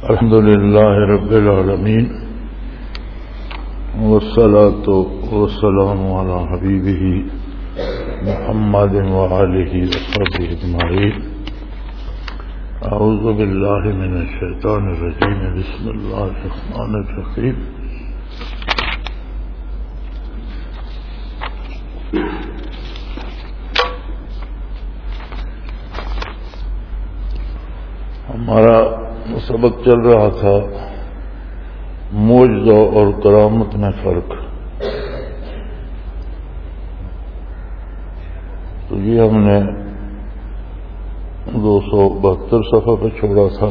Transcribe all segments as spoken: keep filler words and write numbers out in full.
الحمد لله رب العالمين والصلاة والسلام على حبيبه محمد وآله وصحبه أجمعين. أعوذ بالله من الشيطان الرجيم. بسم الله الرحمن الرحيم. ہمارا سبق چل رہا تھا معجزہ اور کرامت میں فرق. تو یہ ہم نے دو سو بہتر صفحہ پہ چھوڑا تھا.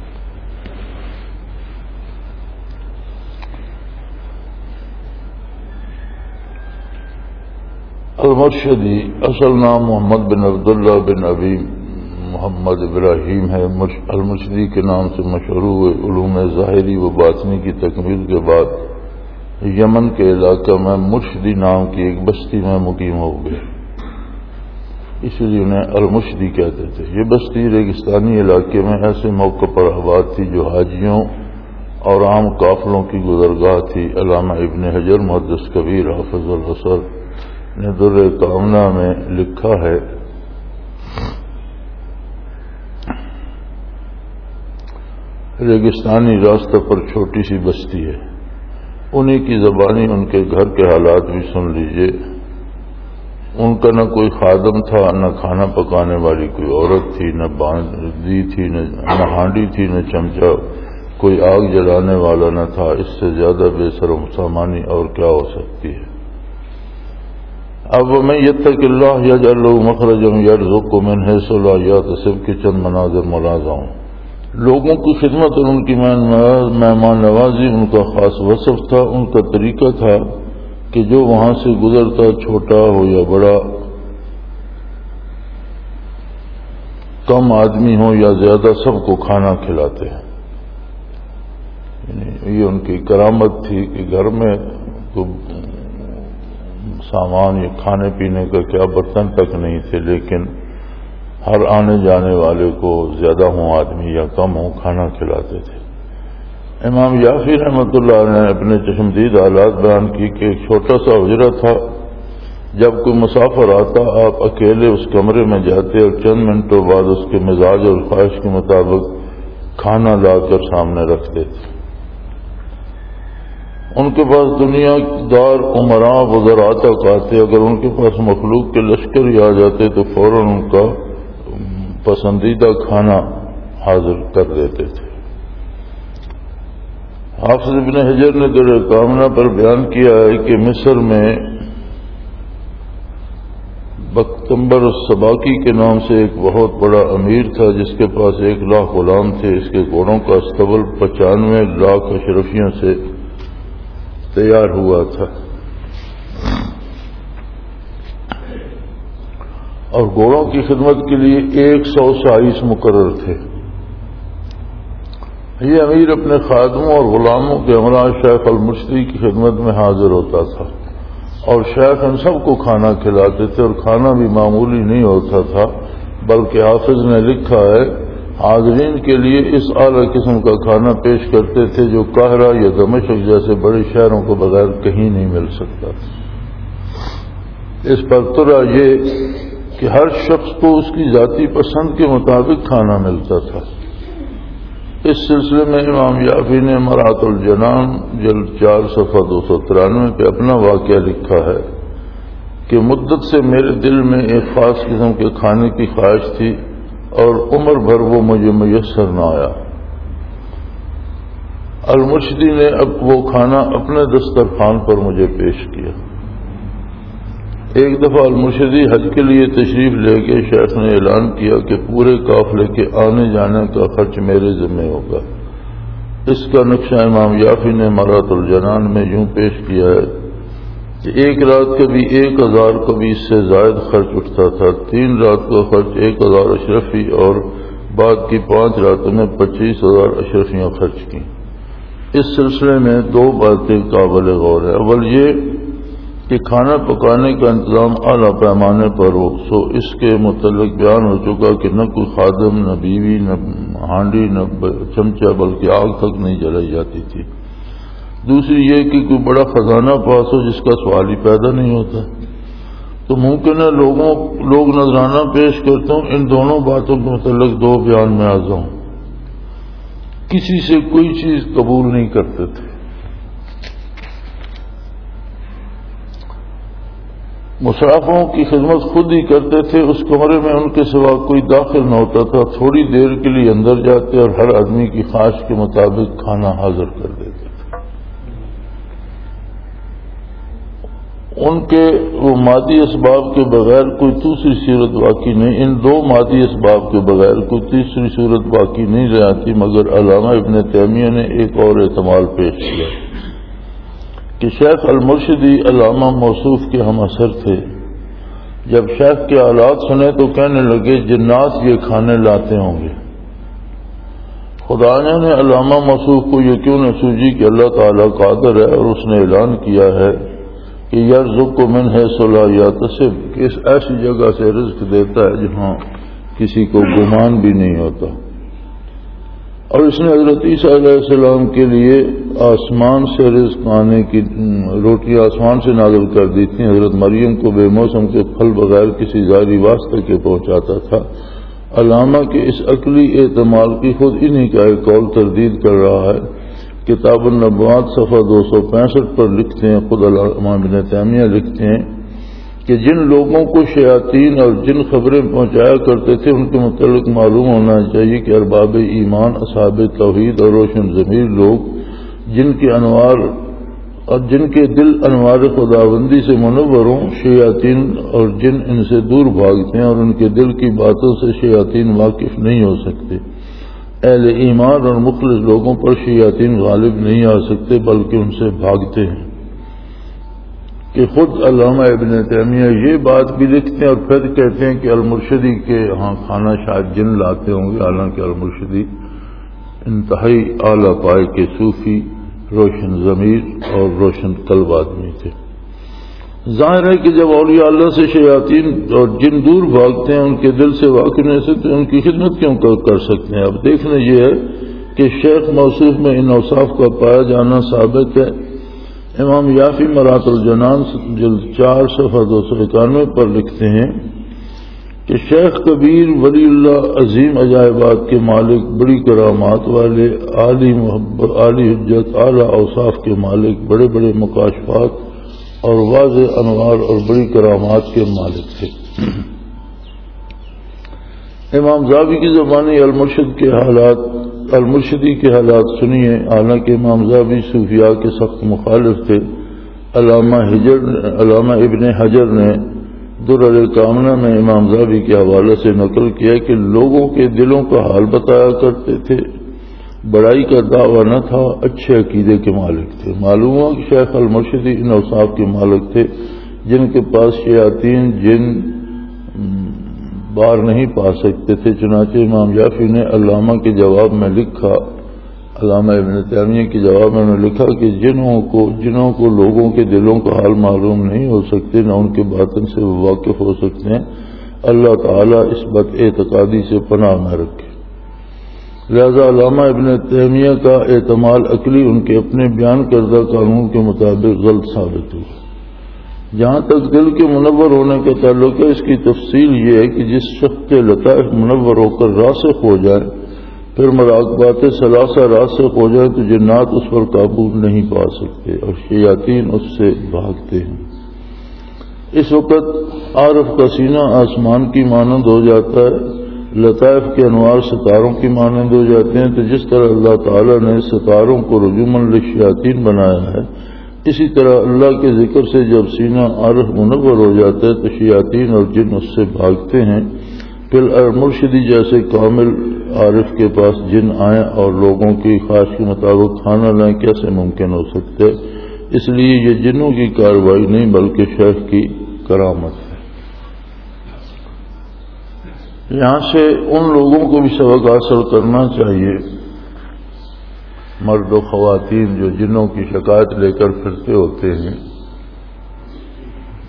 المرشدی اصل نام محمد بن عبداللہ بن ابی محمد ابراہیم ہے. المرشدی کے نام سے مشہور ہوئے. علوم ظاہری و باطنی کی تکمیل کے بعد یمن کے علاقہ میں مرشدی نام کی ایک بستی میں مقیم ہو گئے، اسی لیے انہیں المرشدی کہتے تھے. یہ بستی ریگستانی علاقے میں ایسے موقع پر آباد تھی جو حاجیوں اور عام قافلوں کی گزرگاہ تھی. علامہ ابن حجر محدث کبیر حافظ الحسر نے در کامنہ میں لکھا ہے، ریگستانی راستہ پر چھوٹی سی بستی ہے. انہی کی زبانی ان کے گھر کے حالات بھی سن لیجئے. ان کا نہ کوئی خادم تھا، نہ کھانا پکانے والی کوئی عورت تھی، نہ باندھی تھی، نہ ہانڈی تھی، نہ چمچہ. کوئی آگ جلانے والا نہ تھا. اس سے زیادہ بے شرم سامانی اور کیا ہو سکتی ہے. اب میں یتق اللہ یجعل لہ مخرجا یرزقہ من حیث لا یحتسب کے چند مناظر ملاحظہ ہوں. لوگوں کی خدمت اور ان کی مہمان نوازی ان کا خاص وصف تھا. ان کا طریقہ تھا کہ جو وہاں سے گزرتا، چھوٹا ہو یا بڑا، کم آدمی ہو یا زیادہ، سب کو کھانا کھلاتے ہیں. یعنی یہ ان کی کرامت تھی کہ گھر میں سامان یا کھانے پینے کا کیا برتن تک نہیں تھے، لیکن ہر آنے جانے والے کو زیادہ ہوں آدمی یا کم ہوں کھانا کھلاتے تھے. امام یافی رحمۃ اللہ نے اپنے چشمدید حالات بیان کی کہ ایک چھوٹا سا حجرہ تھا. جب کوئی مسافر آتا آپ اکیلے اس کمرے میں جاتے اور چند منٹوں بعد اس کے مزاج اور خواہش کے مطابق کھانا لا کر سامنے رکھتے تھے. ان کے پاس دنیا دار عمراء وزراء تک آتے. اگر ان کے پاس مخلوق کے لشکر ہی آ جاتے تو فوراً ان کا پسندیدہ کھانا حاضر کر دیتے تھے. حافظ ابن حجر نے در کامنہ پر بیان کیا ہے کہ مصر میں بختمبر السباقی کے نام سے ایک بہت بڑا امیر تھا جس کے پاس ایک لاکھ غلام تھے. اس کے گھوڑوں کا استبل پچانوے لاکھ اشرفیوں سے تیار ہوا تھا اور گھوڑوں کی خدمت کے لیے ایک سو سائس مقرر تھے. یہ امیر اپنے خادموں اور غلاموں کے ہمراہ شیخ المرشدی کی خدمت میں حاضر ہوتا تھا اور شیخ ان سب کو کھانا کھلاتے تھے. اور کھانا بھی معمولی نہیں ہوتا تھا بلکہ حافظ نے لکھا ہے حاضرین کے لیے اس اعلیٰ قسم کا کھانا پیش کرتے تھے جو قاہرہ یا دمشق جیسے بڑے شہروں کو بغیر کہیں نہیں مل سکتا. اس پر ترا یہ کہ ہر شخص کو اس کی ذاتی پسند کے مطابق کھانا ملتا تھا. اس سلسلے میں امام یافی نے مرات الجنان جلد چار صفحہ دو سو ترانوے پہ اپنا واقعہ لکھا ہے کہ مدت سے میرے دل میں ایک خاص قسم کے کھانے کی خواہش تھی اور عمر بھر وہ مجھے میسر نہ آیا. المرشدی نے اب وہ کھانا اپنے دسترخوان پر مجھے پیش کیا. ایک دفعہ المرشدی حج کے لیے تشریف لے کے شیخ نے اعلان کیا کہ پورے قافلے کے آنے جانے کا خرچ میرے ذمہ ہوگا. اس کا نقشہ امام یافی نے مرات الجنان میں یوں پیش کیا ہے کہ ایک رات کبھی ایک ہزار کبھی اس سے زائد خرچ اٹھتا تھا. تین رات کا خرچ ایک ہزار اشرفی اور بعد کی پانچ راتوں میں پچیس ہزار اشرفیاں خرچ کی. اس سلسلے میں دو باتیں قابل غور ہے. اول یہ کہ کھانا پکانے کا انتظام اعلیٰ پیمانے پر ہو، سو اس کے متعلق بیان ہو چکا کہ نہ کوئی خادم، نہ بیوی، نہ ہانڈی، نہ چمچہ، بلکہ آگ تک نہیں جلائی جاتی تھی۔ دوسری یہ کہ کوئی بڑا خزانہ پاس ہو جس کا سوال ہی پیدا نہیں ہوتا۔ تو ممکن ہے لوگوں لوگ نذرانہ پیش کرتا ہوں، ان دونوں باتوں کے متعلق دو بیان میں آ جاؤں۔ کسی سے کوئی چیز قبول نہیں کرتے تھے، مسافروں کی خدمت خود ہی کرتے تھے، اس کمرے میں ان کے سوا کوئی داخل نہ ہوتا تھا، تھوڑی دیر کے لیے اندر جاتے اور ہر آدمی کی خواہش کے مطابق کھانا حاضر کر دیتے تھے۔ ان کے وہ مادی اسباب کے بغیر کوئی دوسری صورت واقعی نہیں، ان دو مادی اسباب کے بغیر کوئی تیسری صورت واقعی نہیں رہتی، مگر علامہ ابن تیمیہ نے ایک اور احتمال پیش کیا کہ شیخ المرشدی علامہ موصوف کے ہم اثر تھے۔ جب شیخ کے حالات سنے تو کہنے لگے جنات یہ کھانے لاتے ہوں گے۔ خدا نے علامہ موصوف کو یہ کیوں نہ سوجی کہ اللہ تعالیٰ قادر ہے، اور اس نے اعلان کیا ہے کہ یرزق من حیث لا یحتسب، کہ اس ایسی جگہ سے رزق دیتا ہے جہاں کسی کو گمان بھی نہیں ہوتا۔ اور اس نے حضرت عیسیٰ علیہ السلام کے لیے آسمان سے رزق آنے کی روٹی آسمان سے نازل کر دی تھی، حضرت مریم کو بے موسم کے پھل بغیر کسی ظاہری واسطے کے پہنچاتا تھا۔ علامہ کے اس عقلی احتمال کی خود انہی کا ایک قول تردید کر رہا ہے۔ کتاب النبوات صفحہ دو سو پینسٹھ پر لکھتے ہیں، خود علامہ ابن تیمیہ لکھتے ہیں کہ جن لوگوں کو شیاطین اور جن خبریں پہنچایا کرتے تھے ان کے متعلق معلوم ہونا چاہیے کہ ارباب ایمان، اصحاب توحید اور روشن ضمیر لوگ جن کے انوار اور جن کے دل انوار خداوندی سے منور ہوں، شیاطین اور جن ان سے دور بھاگتے ہیں اور ان کے دل کی باتوں سے شیاطین واقف نہیں ہو سکتے۔ اہل ایمان اور مخلص لوگوں پر شیاطین غالب نہیں آ سکتے بلکہ ان سے بھاگتے ہیں۔ کہ خود علامہ ابن تیمیہ یہ بات بھی لکھتے ہیں اور پھر کہتے ہیں کہ المرشدی کے ہاں کھانا شاید جن لاتے ہوں گے، حالانکہ المرشدی انتہائی اعلیٰ پائے کے صوفی، روشن ضمیر اور روشن قلب آدمی تھے۔ ظاہر ہے کہ جب اولیاء اللہ سے شیاطین اور جن دور بھاگتے ہیں ان کے دل سے واقف نہیں سکتے، ان کی خدمت کیوں کر سکتے ہیں؟ اب دیکھنا یہ ہے کہ شیخ موصوف میں ان اوصاف کا پایا جانا ثابت ہے۔ امام یافی مرات الجنان جلد چار صفحہ دو سو اکانوے پر لکھتے ہیں کہ شیخ کبیر ولی اللہ عظیم عجائبات کے مالک، بڑی کرامات والے، عالی محبت، عالی حجت، اعلیٰ اوصاف کے مالک، بڑے بڑے مکاشفات اور واضح انوار اور بڑی کرامات کے مالک تھے۔ امام زاوی کی زبانی المرشد کے حالات المرشدی کے حالات سنیے، حالانکہ امام زاوی صوفیاء کے سخت مخالف تھے۔ علامہ حجر علامہ ابن حجر نے درر کامنہ میں امام زاوی کے حوالے سے نقل کیا کہ لوگوں کے دلوں کا حال بتایا کرتے تھے، بڑائی کا دعویٰ نہ تھا، اچھے عقیدے کے مالک تھے۔ معلوم ہوا کہ شیخ المرشدی ان اوصاف کے مالک تھے جن کے پاس شیاطین جن بار نہیں پا سکتے تھے۔ چنانچہ امام یافی نے علامہ کے جواب میں لکھا علامہ ابن تیمیہ کے جواب میں لکھا کہ جنوں کو جنوں کو لوگوں کے دلوں کا حال معلوم نہیں ہو سکتے، نہ ان کے باطن سے وہ واقف ہو سکتے ہیں، اللہ تعالیٰ اس بد اعتقادی سے پناہ میں رکھے۔ لہذا علامہ ابن تیمیہ کا احتمال عقلی ان کے اپنے بیان کردہ قانون کے مطابق غلط ثابت ہوا۔ جہاں تک دل کے منور ہونے کا تعلق ہے، اس کی تفصیل یہ ہے کہ جس شخص کے لطائف منور ہو کر راسخ ہو جائیں، پھر مراقبات ثلاثہ راسخ ہو جائیں تو جنات اس پر قابو نہیں پا سکتے اور شیاطین اس سے بھاگتے ہیں۔ اس وقت عارف کا سینہ آسمان کی مانند ہو جاتا ہے، لطائف کے انوار ستاروں کی مانند ہو جاتے ہیں۔ تو جس طرح اللہ تعالیٰ نے ستاروں کو رجوماً للشیاطین بنایا ہے، اسی طرح اللہ کے ذکر سے جب سینہ عارف منور ہو جاتا ہے تو شیاطین اور جن اس سے بھاگتے ہیں۔ پھر المرشدی جیسے کامل عارف کے پاس جن آئیں اور لوگوں کی خواہش کے مطابق کھانا لائیں کیسے ممکن ہو سکتا ہے؟ اس لیے یہ جنوں کی کارروائی نہیں بلکہ شیخ کی کرامت ہے۔ یہاں سے ان لوگوں کو بھی سبق حاصل کرنا چاہیے، مرد و خواتین جو جنوں کی شکایت لے کر پھرتے ہوتے ہیں،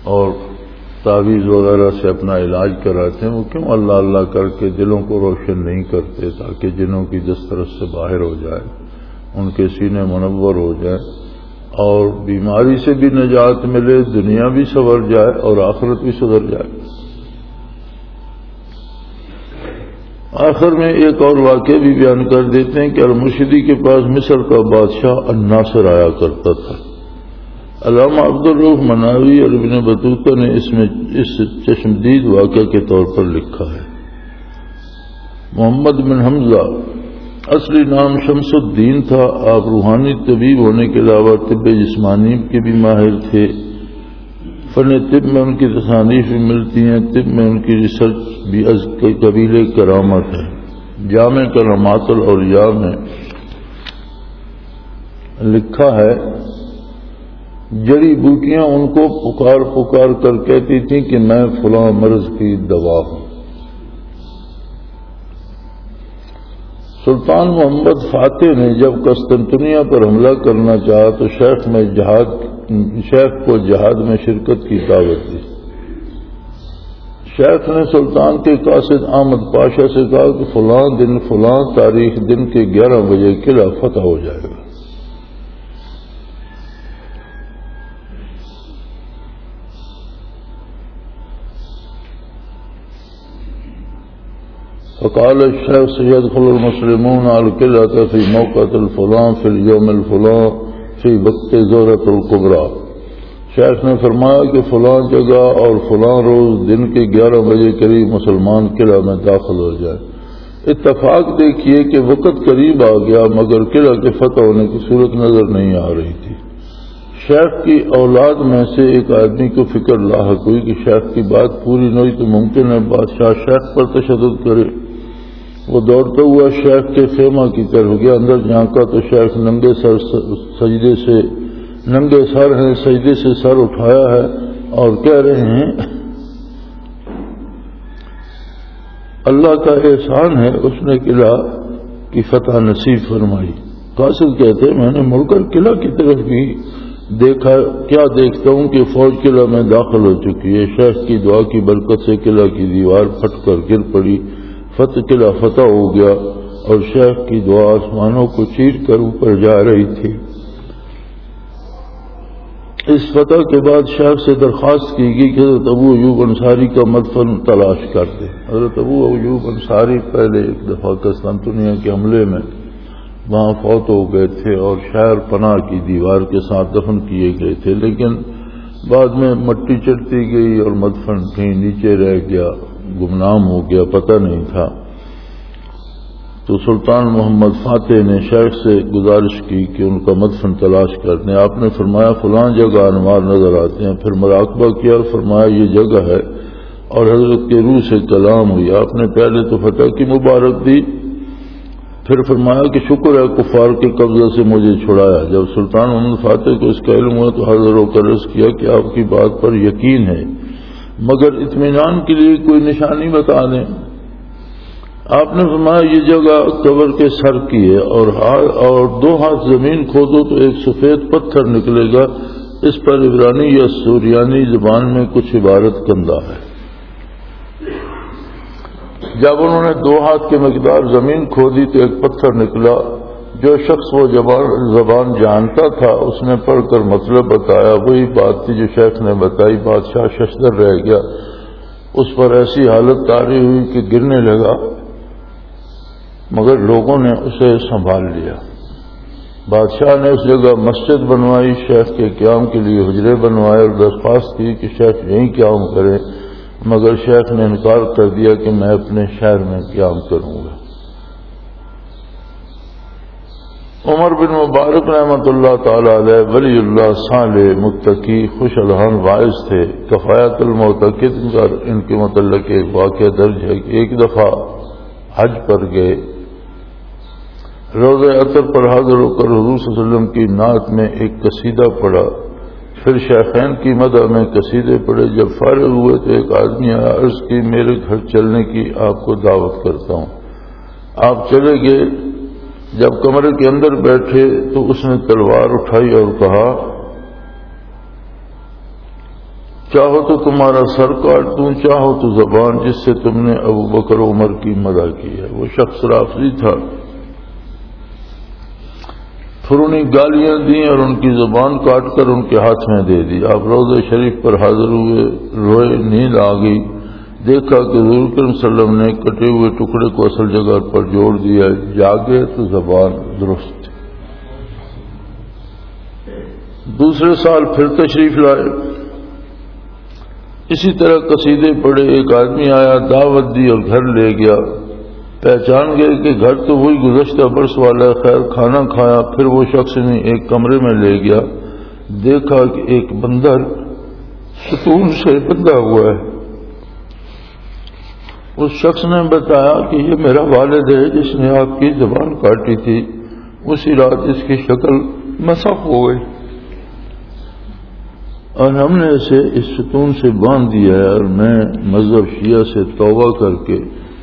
اور تعویذ وغیرہ سے اپنا علاج کراتے ہیں، وہ کیوں اللہ اللہ کر کے دلوں کو روشن نہیں کرتے تاکہ جنوں کی دسترس سے باہر ہو جائے، ان کے سینے منور ہو جائے اور بیماری سے بھی نجات ملے، دنیا بھی سنور جائے اور آخرت بھی سدھر جائے۔ آخر میں ایک اور واقعہ بھی بیان کر دیتے ہیں کہ المرشدی کے پاس مصر کا بادشاہ الناصر آیا کرتا تھا۔ علامہ عبد الرؤف مناوی اور ابن بطوطہ نے اس میں اس چشمدید واقعہ کے طور پر لکھا ہے۔ محمد بن حمزہ اصلی نام شمس الدین تھا، آپ روحانی طبیب ہونے کے علاوہ طب جسمانی کے بھی ماہر تھے۔ فن طب میں ان کی تصانیف بھی ملتی ہیں، طب میں ان کی ریسرچ بھی از قبیل کرامت ہے۔ جامع کرامات الاولیاء میں لکھا ہے، جڑی بوٹیاں ان کو پکار پکار کر کہتی تھیں کہ میں فلاں مرض کی دوا ہوں۔ سلطان محمد فاتح نے جب قسطنطنیہ پر حملہ کرنا چاہا تو شیخ میں جہاد شیخ کو جہاد میں شرکت کی دعوت دی۔ شیخ نے سلطان کے قاصد احمد پاشا سے کہا کہ فلاں دن فلاں تاریخ دن کے گیارہ بجے قلعہ فتح ہو جائے گا۔ فقال الشيخ سيدخل المسلمون على القلعة في موقع الفلان في اليوم الفلان في وقت زهرة الكبرى۔ شیخ نے فرمایا کہ فلاں جگہ اور فلاں روز دن کے گیارہ بجے قریب مسلمان قلعہ میں داخل ہو جائے۔ اتفاق دیکھیے کہ وقت قریب آ گیا مگر قلعہ کے فتح ہونے کی صورت نظر نہیں آ رہی تھی۔ شیخ کی اولاد میں سے ایک آدمی کو فکر لاحق ہوئی کہ شیخ کی بات پوری نہیں تو ممکن ہے بادشاہ شیخ پر تشدد کرے۔ وہ دوڑتا ہوا شیخ کے خیمہ کی طرف گیا، اندر جھانکا تو شیخ ننگے سر سجدے سے ننگے سر ہیں سجدے سے سر اٹھایا ہے اور کہہ رہے ہیں اللہ کا احسان ہے اس نے قلعہ کی فتح نصیب فرمائی۔ قاصد کہتے میں نے مڑ کر قلعہ کی طرف بھی دیکھا، کیا دیکھتا ہوں کہ فوج قلعہ میں داخل ہو چکی ہے۔ شیخ کی دعا کی برکت سے قلعہ کی دیوار پھٹ کر گر پڑی، فتح قلعہ فتح ہو گیا اور شیخ کی دعا آسمانوں کو چیر کر اوپر جا رہی تھی۔ اس فتح کے بعد شیخ سے درخواست کی گئی کہ حضرت ابو ایوب انصاری کا مدفن تلاش کر دے۔ حضرت ابو ایوب انصاری پہلے ایک دفعہ قسطنطنیہ کے حملے میں وہاں فوت ہو گئے تھے اور شہر پناہ کی دیوار کے ساتھ دفن کیے گئے تھے، لیکن بعد میں مٹی چڑھتی گئی اور مدفن کہیں نیچے رہ گیا، گمنام ہو گیا، پتہ نہیں تھا۔ تو سلطان محمد فاتح نے شیخ سے گزارش کی کہ ان کا مدفن تلاش کر دیں۔ آپ نے فرمایا فلاں جگہ انوار نظر آتے ہیں، پھر مراقبہ کیا اور فرمایا یہ جگہ ہے، اور حضرت کے روح سے کلام ہوئی۔ آپ نے پہلے تو فتح کی مبارک دی، پھر فرمایا کہ شکر ہے کفار کے قبضہ سے مجھے چھڑایا۔ جب سلطان محمد فاتح کو اس کا علم ہوا تو حاضر ہو کر عرض کیا کہ آپ کی بات پر یقین ہے مگر اطمینان کے لیے کوئی نشانی بتا دیں۔ آپ نے فرمایا یہ جگہ قبر کے سر کی ہے اور اور دو ہاتھ زمین کھودو تو ایک سفید پتھر نکلے گا، اس پر عبرانی یا سوریانی زبان میں کچھ عبارت کندہ ہے۔ جب انہوں نے دو ہاتھ کے مقدار زمین کھودی تو ایک پتھر نکلا۔ جو شخص وہ زبان جانتا تھا اس نے پڑھ کر مطلب بتایا، وہی بات تھی جو شیخ نے بتائی۔ بادشاہ ششدر رہ گیا، اس پر ایسی حالت طاری ہوئی کہ گرنے لگا، مگر لوگوں نے اسے سنبھال لیا۔ بادشاہ نے اس جگہ مسجد بنوائی، شیخ کے قیام کے لیے حجرے بنوائے اور درخواست کی کہ شیخ یہیں قیام کرے، مگر شیخ نے انکار کر دیا کہ میں اپنے شہر میں قیام کروں گا۔ عمر بن مبارک رحمۃ اللہ تعالی علیہ ولی اللہ صالح متقی خوش الحان واعظ تھے۔ کفایت المعتقد پر ان کے متعلق ایک واقعہ درج ہے کہ ایک دفعہ حج پر گئے، روضہ عطر پر حاضر ہو کر حضور صلی اللہ علیہ وسلم کی نعت میں ایک قصیدہ پڑھا، پھر شیخین کی مدح میں قصیدے پڑھے۔ جب فارغ ہوئے تو ایک آدمی آیا، عرض کی میرے گھر چلنے کی آپ کو دعوت کرتا ہوں۔ آپ چلے گئے، جب کمرے کے اندر بیٹھے تو اس نے تلوار اٹھائی اور کہا چاہو تو تمہارا سر کاٹ دوں، چاہو تو زبان جس سے تم نے ابو بکر و عمر کی مدح کی ہے۔ وہ شخص رافضی تھا، پھر انہیں گالیاں دیں اور ان کی زبان کاٹ کر ان کے ہاتھ میں دے دی۔ آپ روضہ شریف پر حاضر ہوئے، روئے، نیند آ گئی، دیکھا کہ حضور کریم صلی اللہ علیہ وسلم نے کٹے ہوئے ٹکڑے کو اصل جگہ پر جوڑ دیا، جاگے تو زبان درست۔ دوسرے سال پھر تشریف لائے، اسی طرح قصیدے پڑھے، ایک آدمی آیا، دعوت دی اور گھر لے گیا، پہچان گئے کہ گھر تو وہی گزشتہ برس والا ہے، خیر کھانا کھایا، پھر وہ شخص نے ایک کمرے میں لے گیا، دیکھا کہ ایک بندر ستون سے بندھا ہوا ہے۔ اس شخص نے بتایا کہ یہ میرا والد ہے جس نے آپ کی زبان کاٹی تھی، اسی رات اس کی شکل مسخ ہو گئی اور ہم نے اسے اس ستون سے باندھ دیا ہے، اور میں مذہب شیعہ سے توبہ کر کے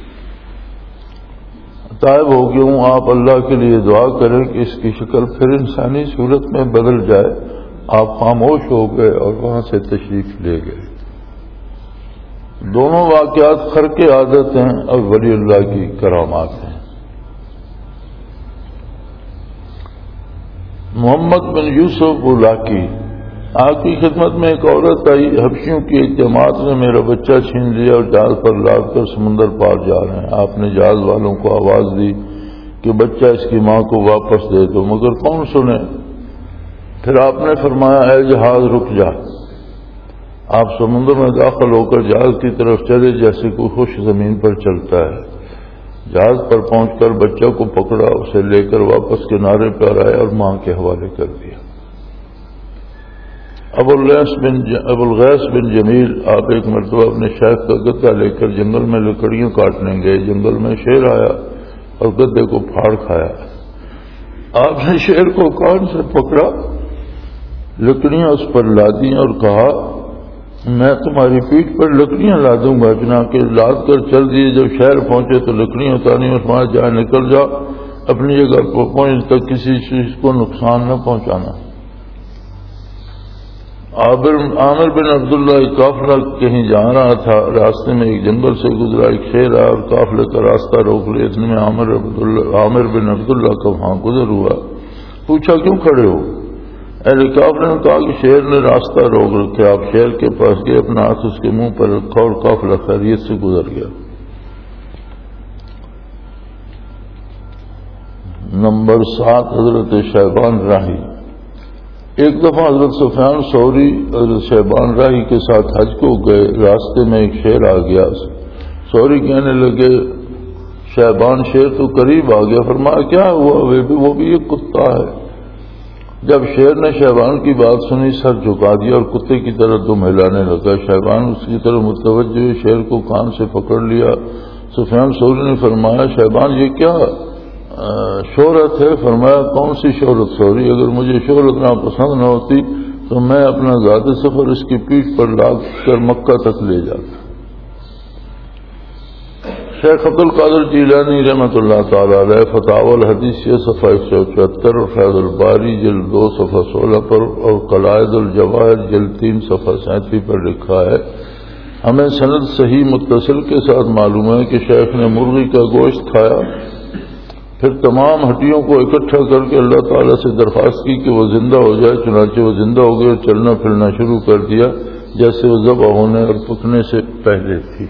تائب ہو گیا ہوں۔ آپ اللہ کے لیے دعا کریں کہ اس کی شکل پھر انسانی صورت میں بدل جائے۔ آپ خاموش ہو گئے اور وہاں سے تشریف لے گئے۔ دونوں واقعات خرق عادت ہیں اور ولی اللہ کی کرامات ہیں۔ محمد بن یوسف بولاکی، آپ کی خدمت میں ایک عورت آئی، حبشیوں کی ایک جماعت نے میرا بچہ چھین لیا اور جہاز پر لاد کر سمندر پار جا رہے ہیں۔ آپ نے جہاز والوں کو آواز دی کہ بچہ اس کی ماں کو واپس دے دو، مگر کون سنے؟ پھر آپ نے فرمایا اے جہاز رک جا۔ آپ سمندر میں داخل ہو کر جہاز کی طرف چلے جیسے کوئی خشک زمین پر چلتا ہے۔ جہاز پر پہنچ کر بچہ کو پکڑا، اسے لے کر واپس کنارے پر آئے اور ماں کے حوالے کر دیا۔ ابو الغیث بن ابو الغیث بن جمیل، آپ ایک مرتبہ اپنے شیخ کا گدھا لے کر جنگل میں لکڑیاں کاٹنے گئے۔ جنگل میں شیر آیا اور گدھے کو پھاڑ کھایا۔ آپ نے شیر کو کان سے پکڑا، لکڑیاں اس پر لادیں اور کہا میں تمہاری پیٹھ پر لکڑیاں لا دوں گا۔ چنانچہ لاد کر چل دیے۔ جب شہر پہنچے تو لکڑیاں اتاری اور وہاں جائے نکل جا، اپنی جگہ پر پہنچ تک کسی چیز کو نقصان نہ پہنچانا۔ عامر بن عبداللہ ایک قافلہ کہیں جا رہا تھا، راستے میں ایک جنگل سے گزرا، ایک شیر آیا اور قافلے کا راستہ روک لیا۔ اتنے میں عامر عامر بن عبداللہ کا وہاں گزر ہوا۔ پوچھا کیوں کھڑے ہو؟ اہل قافلے نے کہا کہ شیر نے راستہ روک رکھا۔ آپ شیر کے پاس گئے، اپنا ہاتھ اس کے منہ پر رکھا اور قافلہ خیریت سے گزر گیا۔ نمبر سات، حضرت شیبان راہی۔ ایک دفعہ حضرت سفیان ثوری حضرت شیبان راہی کے ساتھ حج کو گئے، راستے میں ایک شیر آ گیا۔ ثوری کہنے لگے شیبان شیر تو قریب آ گیا۔ فرمایا کیا ہوا؟ وہ بھی ایک کتا ہے۔ جب شیر نے شیبان کی بات سنی، سر جھکا دیا اور کتے کی طرح دم ہلانے لگا۔ شیبان اس کی طرف متوجہ ہوئے، شیر کو کان سے پکڑ لیا۔ سفیان ثوری نے فرمایا شیبان یہ کیا شہرت ہے؟ فرمایا کون سی شہرت ثوری؟ اگر مجھے شہرت نہ پسند نہ ہوتی تو میں اپنا ذاتی سفر اس کی پیٹھ پر لاد کر مکہ تک لے جاتا۔ شیخ عبد القادر جیلانی رحمۃ اللہ تعالی علیہ فتاوی الحدیث صفحہ ایک سو چوہتر اور فیض الباری جلد دو صفحہ سولہ پر اور قلائد الجواہر جلد تین صفحہ سینتیس پر لکھا ہے، ہمیں سند صحیح متصل کے ساتھ معلوم ہے کہ شیخ نے مرغی کا گوشت کھایا، پھر تمام ہڈیوں کو اکٹھا کر کے اللہ تعالیٰ سے درخواست کی کہ وہ زندہ ہو جائے۔ چنانچہ وہ زندہ ہو گئے اور چلنا پھرنا شروع کر دیا جیسے وہ ذبح ہونے اور پکنے سے پہلے تھی۔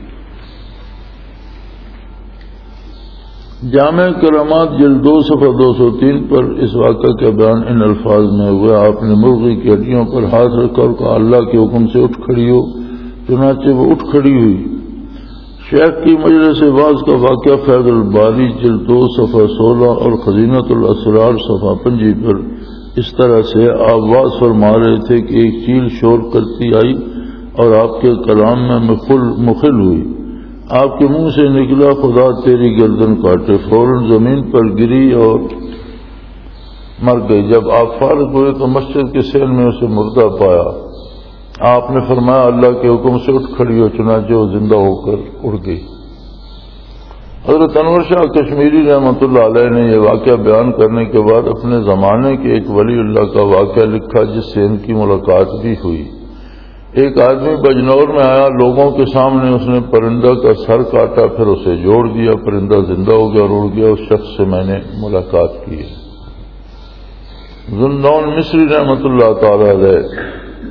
جامع کرامات جلد دو صفحہ دو سو تین پر اس واقعہ کا بیان ان الفاظ میں ہوا، آپ نے مرغی کی ہڈیوں پر ہاتھ رکھ کر کہا اللہ کے حکم سے اٹھ کھڑی ہو، چنانچہ وہ اٹھ کھڑی ہوئی۔ شیخ کی مجلس واعظ کا واقعہ فیض الباری جلد دو صفحہ سولہ اور خزینۃ الاسرار صفحہ پنجی پر اس طرح سے آپ واعظ فرما رہے تھے کہ ایک چیل شور کرتی آئی اور آپ کے کلام میں مخل مخل ہوئی۔ آپ کے منہ سے نکلا خدا تیری گردن کاٹے، فوراً زمین پر گری اور مر گئی۔ جب آپ فارغ ہوئے تو مسجد کے سیل میں اسے مردہ پایا۔ آپ نے فرمایا اللہ کے حکم سے اٹھ کھڑی ہو، چنانچہ وہ زندہ ہو کر اڑ گئی۔ حضرت انور شاہ کشمیری رحمۃ اللہ علیہ نے یہ واقعہ بیان کرنے کے بعد اپنے زمانے کے ایک ولی اللہ کا واقعہ لکھا جس سے ان کی ملاقات بھی ہوئی۔ ایک آدمی بجنور میں آیا، لوگوں کے سامنے اس نے پرندہ کا سر کاٹا، پھر اسے جوڑ دیا، پرندہ زندہ ہو گیا اور اڑ گیا۔ اس شخص سے میں نے ملاقات کی ہے۔ ذوالنون مصری رحمۃ اللہ تعالی علیہ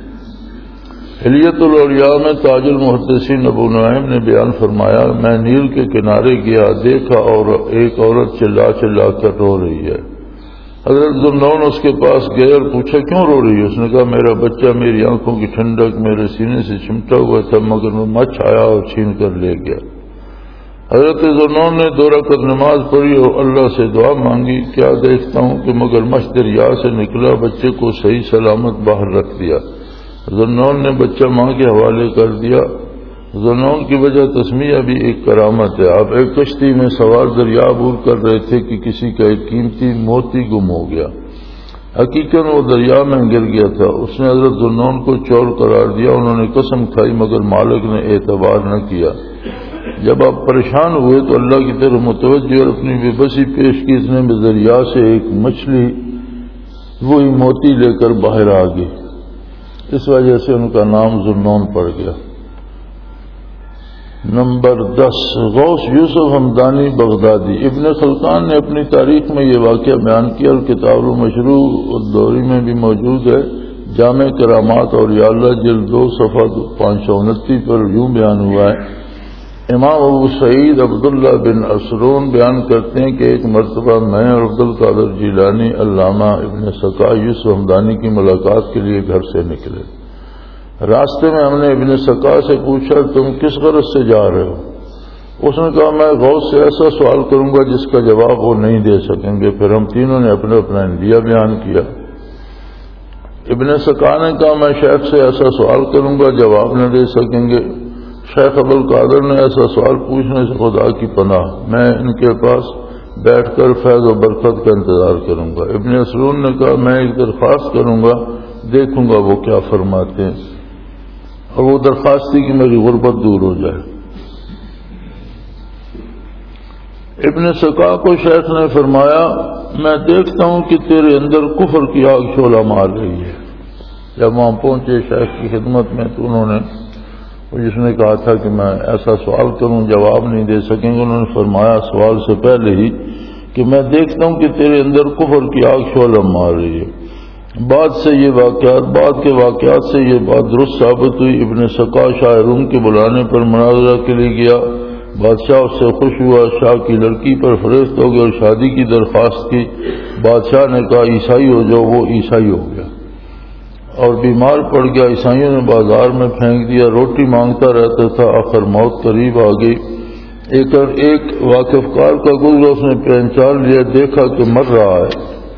حلیۃ الاولیاء میں تاج المحدثین ابو نعیم نے بیان فرمایا، میں نیل کے کنارے گیا، دیکھا اور ایک عورت چلا چلا کر رو رہی ہے۔ حضرت ذوالنون اس کے پاس گئے اور پوچھا کیوں رو رہی ہے؟ اس نے کہا میرا بچہ میری آنکھوں کی ٹھنڈک میرے سینے سے چمٹا ہوا تھا، مگر وہ مچھ آیا اور چھین کر لے گیا۔ حضرت ذوالنون نے دو رکعت نماز پڑھی اور اللہ سے دعا مانگی، کیا دیکھتا ہوں کہ مگر مچھ دریا سے نکلا، بچے کو صحیح سلامت باہر رکھ دیا۔ ذوالنون نے بچہ ماں کے حوالے کر دیا۔ ذوالنون کی وجہ تسمیہ بھی ایک کرامت ہے۔ آپ ایک کشتی میں سوار دریا عبور کر رہے تھے کہ کسی کا ایک قیمتی موتی گم ہو گیا، حقیقت وہ دریا میں گر گیا تھا۔ اس نے حضرت ذوالنون کو چور قرار دیا، انہوں نے قسم کھائی مگر مالک نے اعتبار نہ کیا۔ جب آپ پریشان ہوئے تو اللہ کی طرف متوجہ اور اپنی بے بسی پیش کی، اتنے میں دریا سے ایک مچھلی وہی موتی لے کر باہر آ گئی، اس وجہ سے ان کا نام ذوالنون پڑ گیا۔ نمبر دس، غوث یوسف ہمدانی بغدادی۔ ابن خلقان نے اپنی تاریخ میں یہ واقعہ بیان کیا اور کتاب المشروع الدوری میں بھی موجود ہے۔ جامع کرامات اور یا اللہ جلد دو صفحہ پانچ سو انتیس پر یوں بیان ہوا ہے، امام ابو سعید عبداللہ بن اسرون بیان کرتے ہیں کہ ایک مرتبہ میں اور عبدالقادر جیلانی علامہ ابن سقا یوسف ہمدانی کی ملاقات کے لیے گھر سے نکلے۔ راستے میں ہم نے ابن سقا سے پوچھا تم کس غرض سے جا رہے ہو؟ اس نے کہا میں غوث سے ایسا سوال کروں گا جس کا جواب وہ نہیں دے سکیں گے۔ پھر ہم تینوں نے اپنا اپنا اندیہ بیان کیا۔ ابن سقا نے کہا میں شیخ سے ایسا سوال کروں گا جواب نہ دے سکیں گے۔ شیخ عبدالقادر نے ایسا سوال پوچھنے سے خدا کی پناہ، میں ان کے پاس بیٹھ کر فیض و برکت کا انتظار کروں گا۔ ابن اسرون نے کہا میں ایک درخواست کروں گا، دیکھوں گا وہ کیا فرماتے ہیں، اور وہ درخواست تھی کہ میری غربت دور ہو جائے۔ ابن سقا کو شیخ نے فرمایا میں دیکھتا ہوں کہ تیرے اندر کفر کی آگ شعلہ مار رہی ہے۔ جب وہاں پہنچے شیخ کی خدمت میں تو انہوں نے جس نے کہا تھا کہ میں ایسا سوال کروں جواب نہیں دے سکیں گے، انہوں نے فرمایا سوال سے پہلے ہی کہ میں دیکھتا ہوں کہ تیرے اندر کفر کی آگ شعلہ مار رہی ہے۔ بعد سے یہ واقعات بعد کے واقعات سے یہ بات درست ثابت ہوئی۔ ابن سقا شاہ روم کے بلانے پر مناظرہ کے لیے گیا، بادشاہ اس سے خوش ہوا، شاہ کی لڑکی پر فریفت ہو گیا اور شادی کی درخواست کی۔ بادشاہ نے کہا عیسائی ہو جاؤ، وہ عیسائی ہو گیا اور بیمار پڑ گیا، عیسائیوں نے بازار میں پھینک دیا، روٹی مانگتا رہتا تھا، آخر موت قریب آ گئی۔ ایک ایک واقف کار کا گزرا، اس نے پہچان لیا، دیکھا کہ مر رہا ہے،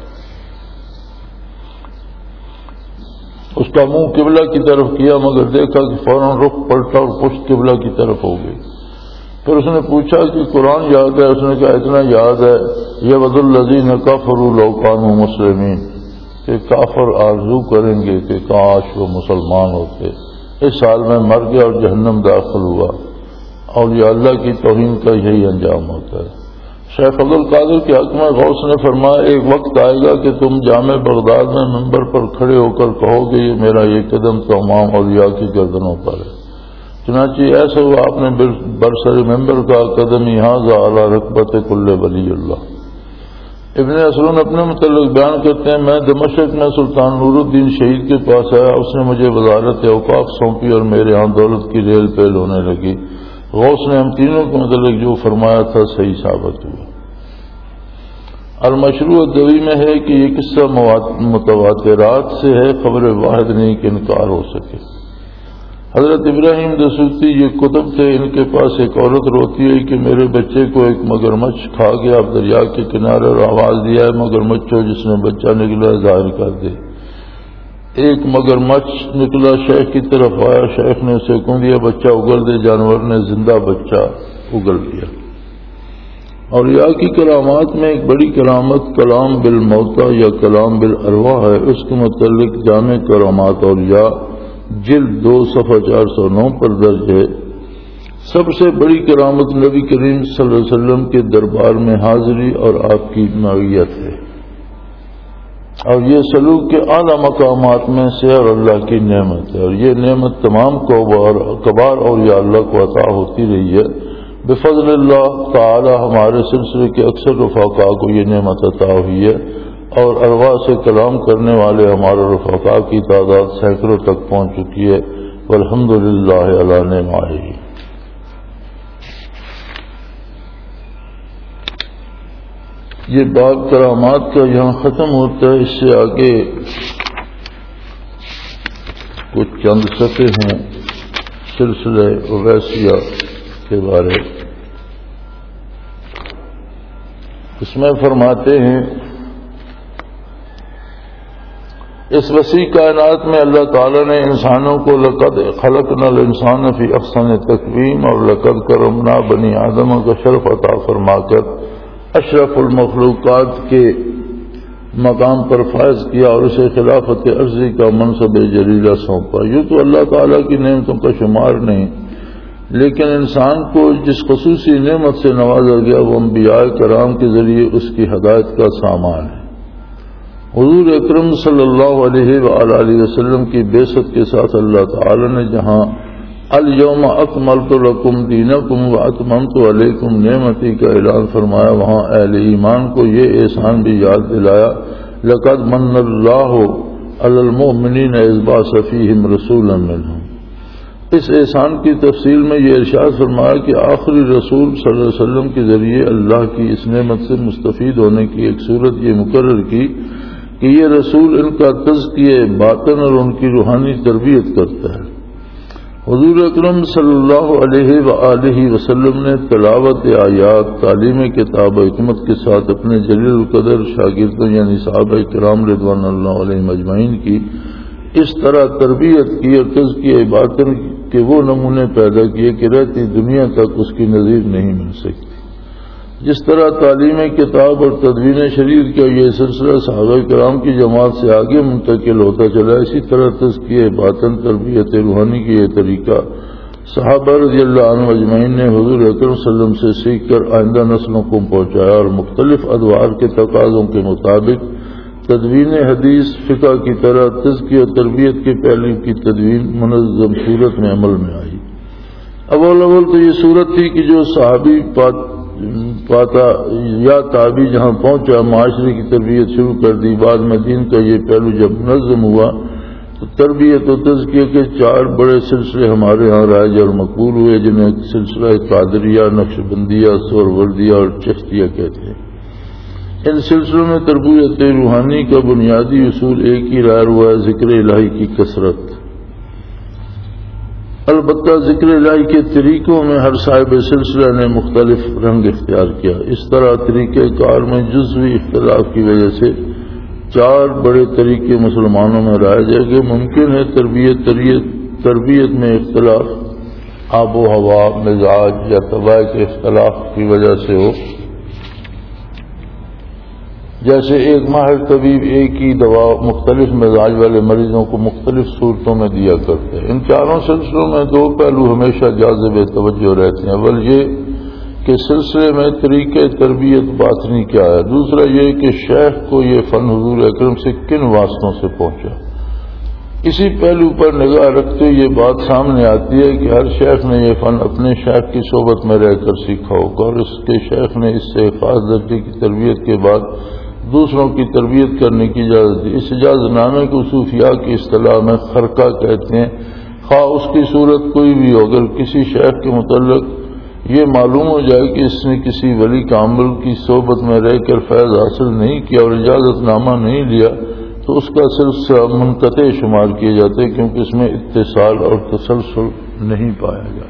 اس کا منہ قبلہ کی طرف کیا مگر دیکھا کہ فوراً رخ پلٹا اور پشت قبلہ کی طرف ہو گئی۔ پھر اس نے پوچھا کہ قرآن یاد ہے؟ اس نے کہا اتنا یاد ہے، یود الذین کفروا لو کانوا مسلمین، کہ کافر آرزو کریں گے کہ کاش وہ مسلمان ہوتے۔ اس سال میں مر گیا اور جہنم داخل ہوا، اور یہ اللہ کی توہین کا یہی انجام ہوتا ہے۔ شیخ عبدالقادر کے حق میں غوث نے فرمایا ایک وقت آئے گا کہ تم جامع بغداد میں منبر پر کھڑے ہو کر کہو گے یہ میرا یہ قدم تمام اولیاء کی گردنوں پر ہے۔ چنانچہ ایسا ہوا آپ نے برسر ممبر کا قدم ھذا علی رکبت کل ولی اللہ۔ ابن اسرون اپنے متعلق بیان کرتے ہیں میں دمشق میں سلطان نور الدین شہید کے پاس آیا، اس نے مجھے وزارت اوقاف سونپی اور میرے ہاں دولت کی ریل پیل ہونے لگی۔ غوث نے ہم تینوں کے متعلق جو فرمایا تھا صحیح ثابت ہوا۔ المشروع الدوی میں ہے کہ یہ قصہ متواترات سے ہے، خبر واحد نہیں کہ انکار ہو سکے۔ حضرت ابراہیم دسوقی یہ کتب تھے، ان کے پاس ایک عورت روتی ہے کہ میرے بچے کو ایک مگرمچھ کھا گیا، اب دریا کے کنارے اور آواز دیا ہے مگرمچھ ہو جس نے بچہ نکلا ظاہر کر دے۔ ایک مگرمچھ نکلا، شیخ کی طرف آیا، شیخ نے اسے حکم دیا بچہ اگل دے، جانور نے زندہ بچہ اگل دیا۔ اور یا کی کرامات میں ایک بڑی کرامت کلام بالموتى یا کلام بالارواح ہے، اس کے متعلق جامع کرامات اور یا جلد دو صفحہ چار سو نو پر درج ہے۔ سب سے بڑی کرامت نبی کریم صلی اللہ علیہ وسلم کے دربار میں حاضری اور آپ کی معیت ہے۔ اور یہ سلوک کے اعلیٰ مقامات میں سے اور اللہ کی نعمت ہے، اور یہ نعمت تمام کبار اور یا اللہ کو عطا ہوتی رہی ہے۔ بفضل اللہ تعالی ہمارے سلسلے کے اکثر رفقاء کو یہ نعمت عطا ہوئی ہے، اور ارواح سے کلام کرنے والے ہمارے رفقاء کی تعداد سینکڑوں تک پہنچ چکی ہے۔ والحمدللہ علی نعمائہ۔ یہ باب کرامات کا یہاں ختم ہوتا ہے، اس سے آگے کچھ چند صفحے ہیں سلسلہ اویسیہ کے بارے۔ اس میں فرماتے ہیں اس وسیع کائنات میں اللہ تعالیٰ نے انسانوں کو لقد خلقنا الانسان فی احسن تقویم اور لقد کرمنا بنی آدم کا شرف عطا فرما کر اشرف المخلوقات کے مقام پر فائز کیا اور اسے خلافت عرضی کا منصب جلیلہ سونپا۔ یوں تو اللہ تعالیٰ کی نعمتوں کا شمار نہیں، لیکن انسان کو جس خصوصی نعمت سے نوازا گیا وہ انبیاء کرام کے ذریعے اس کی ہدایت کا سامان ہے۔ حضور اکرم صلی اللہ علیہ وآلہ وسلم کی بعثت کے ساتھ اللہ تعالی نے جہاں الیوم اکملت لکم دینکم واتممت علیکم نعمتی کا اعلان فرمایا، وہاں اہل ایمان کو یہ احسان بھی یاد دلایا، لقد من اللہ علی المؤمنین اذ بعث فیہم رسولا منہم۔ اس احسان کی تفصیل میں یہ ارشاد فرمایا کہ آخری رسول صلی اللہ علیہ وسلم کے ذریعے اللہ کی اس نعمت سے مستفید ہونے کی ایک صورت یہ مقرر کی کہ یہ رسول ان کا تزکیہ باطن اور ان کی روحانی تربیت کرتا ہے۔ حضور اکرم صلی اللہ علیہ وآلہ وسلم نے تلاوت آیات، تعلیم کتاب و حکمت کے ساتھ اپنے جلیل القدر شاگردوں یعنی صحابہ کرام رضوان اللہ علیہم اجمعین کی اس طرح تربیت کی اور تزکیہ باطن کے وہ نمونے پیدا کیے کہ رہتی دنیا تک اس کی نظیر نہیں مل سکتی۔ جس طرح تعلیم کتاب اور تدوین شریعت کا یہ سلسلہ صحابہ کرام کی جماعت سے آگے منتقل ہوتا چلا، اسی طرح تزکیہ باطن تربیت روحانی کی یہ طریقہ صحابہ رضی اللہ عنہ اجمعین نے حضور اکرم صلی اللہ علیہ وسلم سے سیکھ کر آئندہ نسلوں کو پہنچایا، اور مختلف ادوار کے تقاضوں کے مطابق تدوین حدیث فقہ کی طرح تزکیہ اور تربیت کے پہلو کی تدوین منظم صورت میں عمل میں آئی۔ اول اول تو یہ صورت تھی کہ جو صحابی پاتا یا تابعی جہاں پہنچا معاشرے کی تربیت شروع کر دی۔ بعد میں دین کا یہ پہلو جب منظم ہوا تو تربیت و تزکیہ کے چار بڑے سلسلے ہمارے ہاں رائج اور مقبول ہوئے، جنہیں سلسلہ قادریہ، نقش بندیہ، سہروردیہ اور چشتیہ کہتے ہیں۔ ان سلسلوں میں تربیت روحانی کا بنیادی اصول ایک ہی رائے ہوا ہے، ذکر الہی کی کثرت۔ البتہ ذکر الہی کے طریقوں میں ہر صاحب سلسلہ نے مختلف رنگ اختیار کیا۔ اس طرح طریقہ کار میں جزوی اختلاف کی وجہ سے چار بڑے طریقے مسلمانوں میں رائج ہے کہ ممکن ہے تربیت تربیت میں اختلاف آب و ہوا، مزاج یا طبع کے اختلاف کی وجہ سے ہو، جیسے ایک ماہر طبیب ایک ہی دوا مختلف مزاج والے مریضوں کو مختلف صورتوں میں دیا کرتے ہیں۔ ان چاروں سلسلوں میں دو پہلو ہمیشہ جاذب توجہ رہتے ہیں۔ اول یہ کہ سلسلے میں طریقہ تربیت باطنی کیا ہے، دوسرا یہ کہ شیخ کو یہ فن حضور اکرم سے کن واسطوں سے پہنچا۔ اسی پہلو پر نگاہ رکھتے یہ بات سامنے آتی ہے کہ ہر شیخ نے یہ فن اپنے شیخ کی صحبت میں رہ کر سیکھا ہوگا، اور اس کے شیخ نے اس سے خاص درجے کی تربیت کے بعد دوسروں کی تربیت کرنے کی اجازت دی۔ اس اجازت نامے کو صوفیاء کی اصطلاح میں خرقہ کہتے ہیں۔ خواہ اس کی صورت کوئی بھی ہو، اگر کسی شیخ کے متعلق یہ معلوم ہو جائے کہ اس نے کسی ولی کامل کی صحبت میں رہ کر فیض حاصل نہیں کیا اور اجازت نامہ نہیں لیا تو اس کا سلسلہ منقطع شمار کیے جاتے، کیونکہ اس میں اتصال اور تسلسل نہیں پایا گیا۔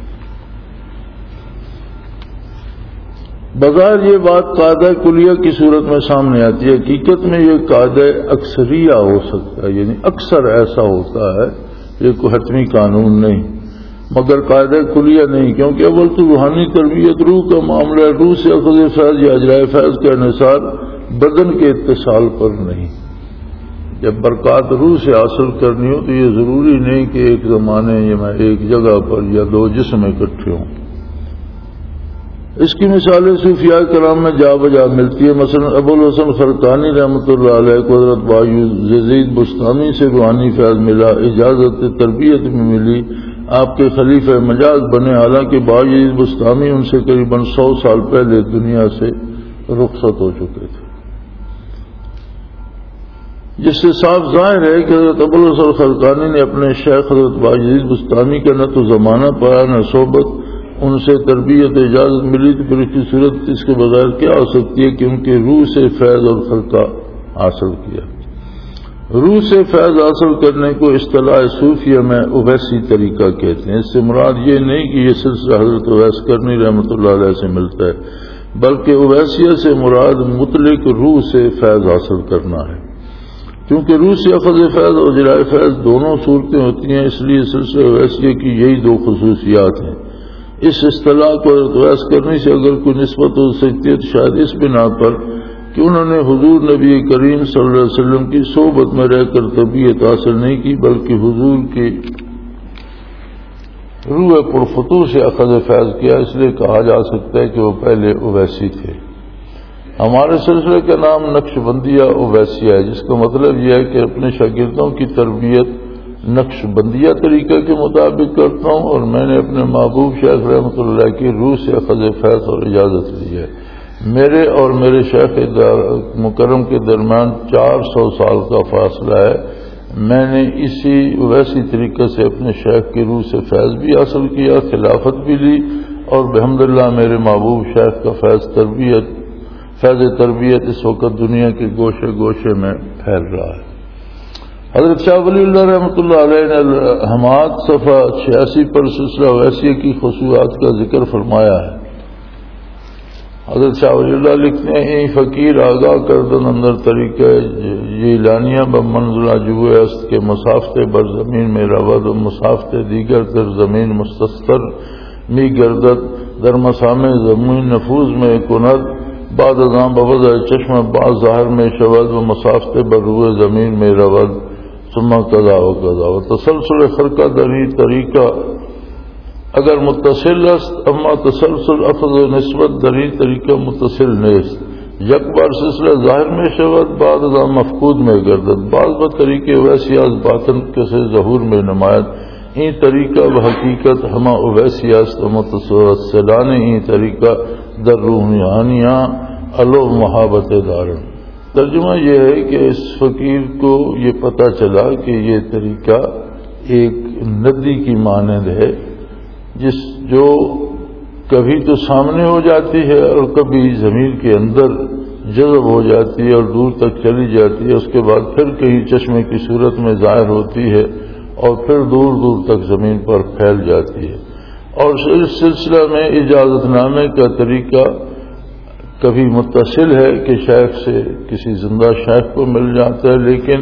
بظاہر یہ بات قاعدہ کلیہ کی صورت میں سامنے آتی ہے، حقیقت میں یہ قاعدہ اکثریہ ہو سکتا ہے، یعنی اکثر ایسا ہوتا ہے، یہ کوئی حتمی قانون نہیں، مگر قاعدہ کلیہ نہیں، کیونکہ اول تو روحانی تربیت روح کا معاملہ، روح سے اخذ فیض یا اجرائے فیض کا انحصار بدن کے اتصال پر نہیں۔ جب برکات روح سے حاصل کرنی ہو تو یہ ضروری نہیں کہ ایک زمانے میں ایک جگہ پر یا دو جسم اکٹھے ہوں۔ اس کی مثالیں صوفیاء کرام میں جا بجا ملتی ہے. مثلا ابو الحسن خرقانی رحمۃ اللہ علیہ کو حضرت بایو یزید بستانی سے روحانی فیض ملا، اجازت تربیت میں ملی، آپ کے خلیفہ مجاز بنے، حالانکہ بایو یزید بستانی ان سے قریباً سو سال پہلے دنیا سے رخصت ہو چکے تھے، جس سے صاف ظاہر ہے کہ حضرت ابو الحسن خرقانی نے اپنے شیخ حضرت بایو یزید بستانی کا نہ تو زمانہ پایا نہ صحبت، ان سے تربیت اجازت ملی تو پھر اس کی صورت اس کے بغیر کیا ہو سکتی ہے کہ ان کے روح سے فیض اور خلقہ حاصل کیا. روح سے فیض حاصل کرنے کو اصطلاح صوفیہ میں اویسی طریقہ کہتے ہیں. اس سے مراد یہ نہیں کہ یہ سلسلہ حضرت اویس کرنی رحمۃ اللہ علیہ سے ملتا ہے، بلکہ اویسیہ سے مراد مطلق روح سے فیض حاصل کرنا ہے. کیونکہ روح سے اخذ فیض اور جلائے فیض دونوں صورتیں ہوتی ہیں، اس لیے سلسلہ اویسیہ کی یہی دو خصوصیات ہیں. اس اصطلاح کو اویس کرنے سے اگر کوئی نسبت ہو سکتی ہے تو شاید اس بنا پر کہ انہوں نے حضور نبی کریم صلی اللہ علیہ وسلم کی صحبت میں رہ کر تربیت حاصل نہیں کی، بلکہ حضور کی روح پرفتوح سے اخذ فیض کیا، اس لیے کہا جا سکتا ہے کہ وہ پہلے اویسی تھے. ہمارے سلسلے کا نام نقش بندیہ اویسیہ ہے، جس کا مطلب یہ ہے کہ اپنے شاگردوں کی تربیت نقش بندیہ طریقہ کے مطابق کرتا ہوں، اور میں نے اپنے محبوب شیخ رحمۃ اللہ کی روح سے اخذ فیض اور اجازت لی ہے. میرے اور میرے شیخ مکرم کے درمیان چار سو سال کا فاصلہ ہے. میں نے اسی ویسی طریقے سے اپنے شیخ کی روح سے فیض بھی حاصل کیا، خلافت بھی لی، اور بحمداللہ میرے محبوب شیخ کا فیض تربیت فیض تربیت اس وقت دنیا کے گوشے گوشے میں پھیل رہا ہے. حضرت شاہ ولی اللہ رحمۃ اللہ علیہ نے الہمات صفحہ چھیاسی پر سلسلہ اویسیہ کی خصوصیات کا ذکر فرمایا ہے. حضرت شاہ ولی اللہ لکھتے ہیں، فقیر آگاہ کردن اندر طریقہ جیلانیہ بمنزلہ جبو است کے مسافت بر زمین میں رود و مسافت دیگر در زمین مستستر می گردد در مسام زمین نفوذ میں کند بعد ازاں بوضع چشم بعض ظاہر میں شود و مسافت بر روئے زمین میں رود ثم قضا و قضا و تسلسل خرقہ دری طریقہ اگر متصل است، اما تسلسل افض و نسبت دری طریقہ متصل نیست. یک بار سلسلہ ظاہر میں شود بعد ازاں مفقود میں گردد، بعض با طریقے ویسی از باطن کسے ظہور میں نمایت. این طریقہ و حقیقت ہما اویسی است و متصلان این طریقہ در روحانیاں الو محابت دارن. ترجمہ یہ ہے کہ اس فقیر کو یہ پتہ چلا کہ یہ طریقہ ایک ندی کی مانند ہے، جس جو کبھی تو سامنے ہو جاتی ہے اور کبھی زمین کے اندر جذب ہو جاتی ہے اور دور تک چلی جاتی ہے، اس کے بعد پھر کہیں چشمے کی صورت میں ظاہر ہوتی ہے اور پھر دور دور تک زمین پر پھیل جاتی ہے. اور اس سلسلہ میں اجازت نامے کا طریقہ کبھی متصل ہے کہ شیخ سے کسی زندہ شیخ کو مل جاتا ہے، لیکن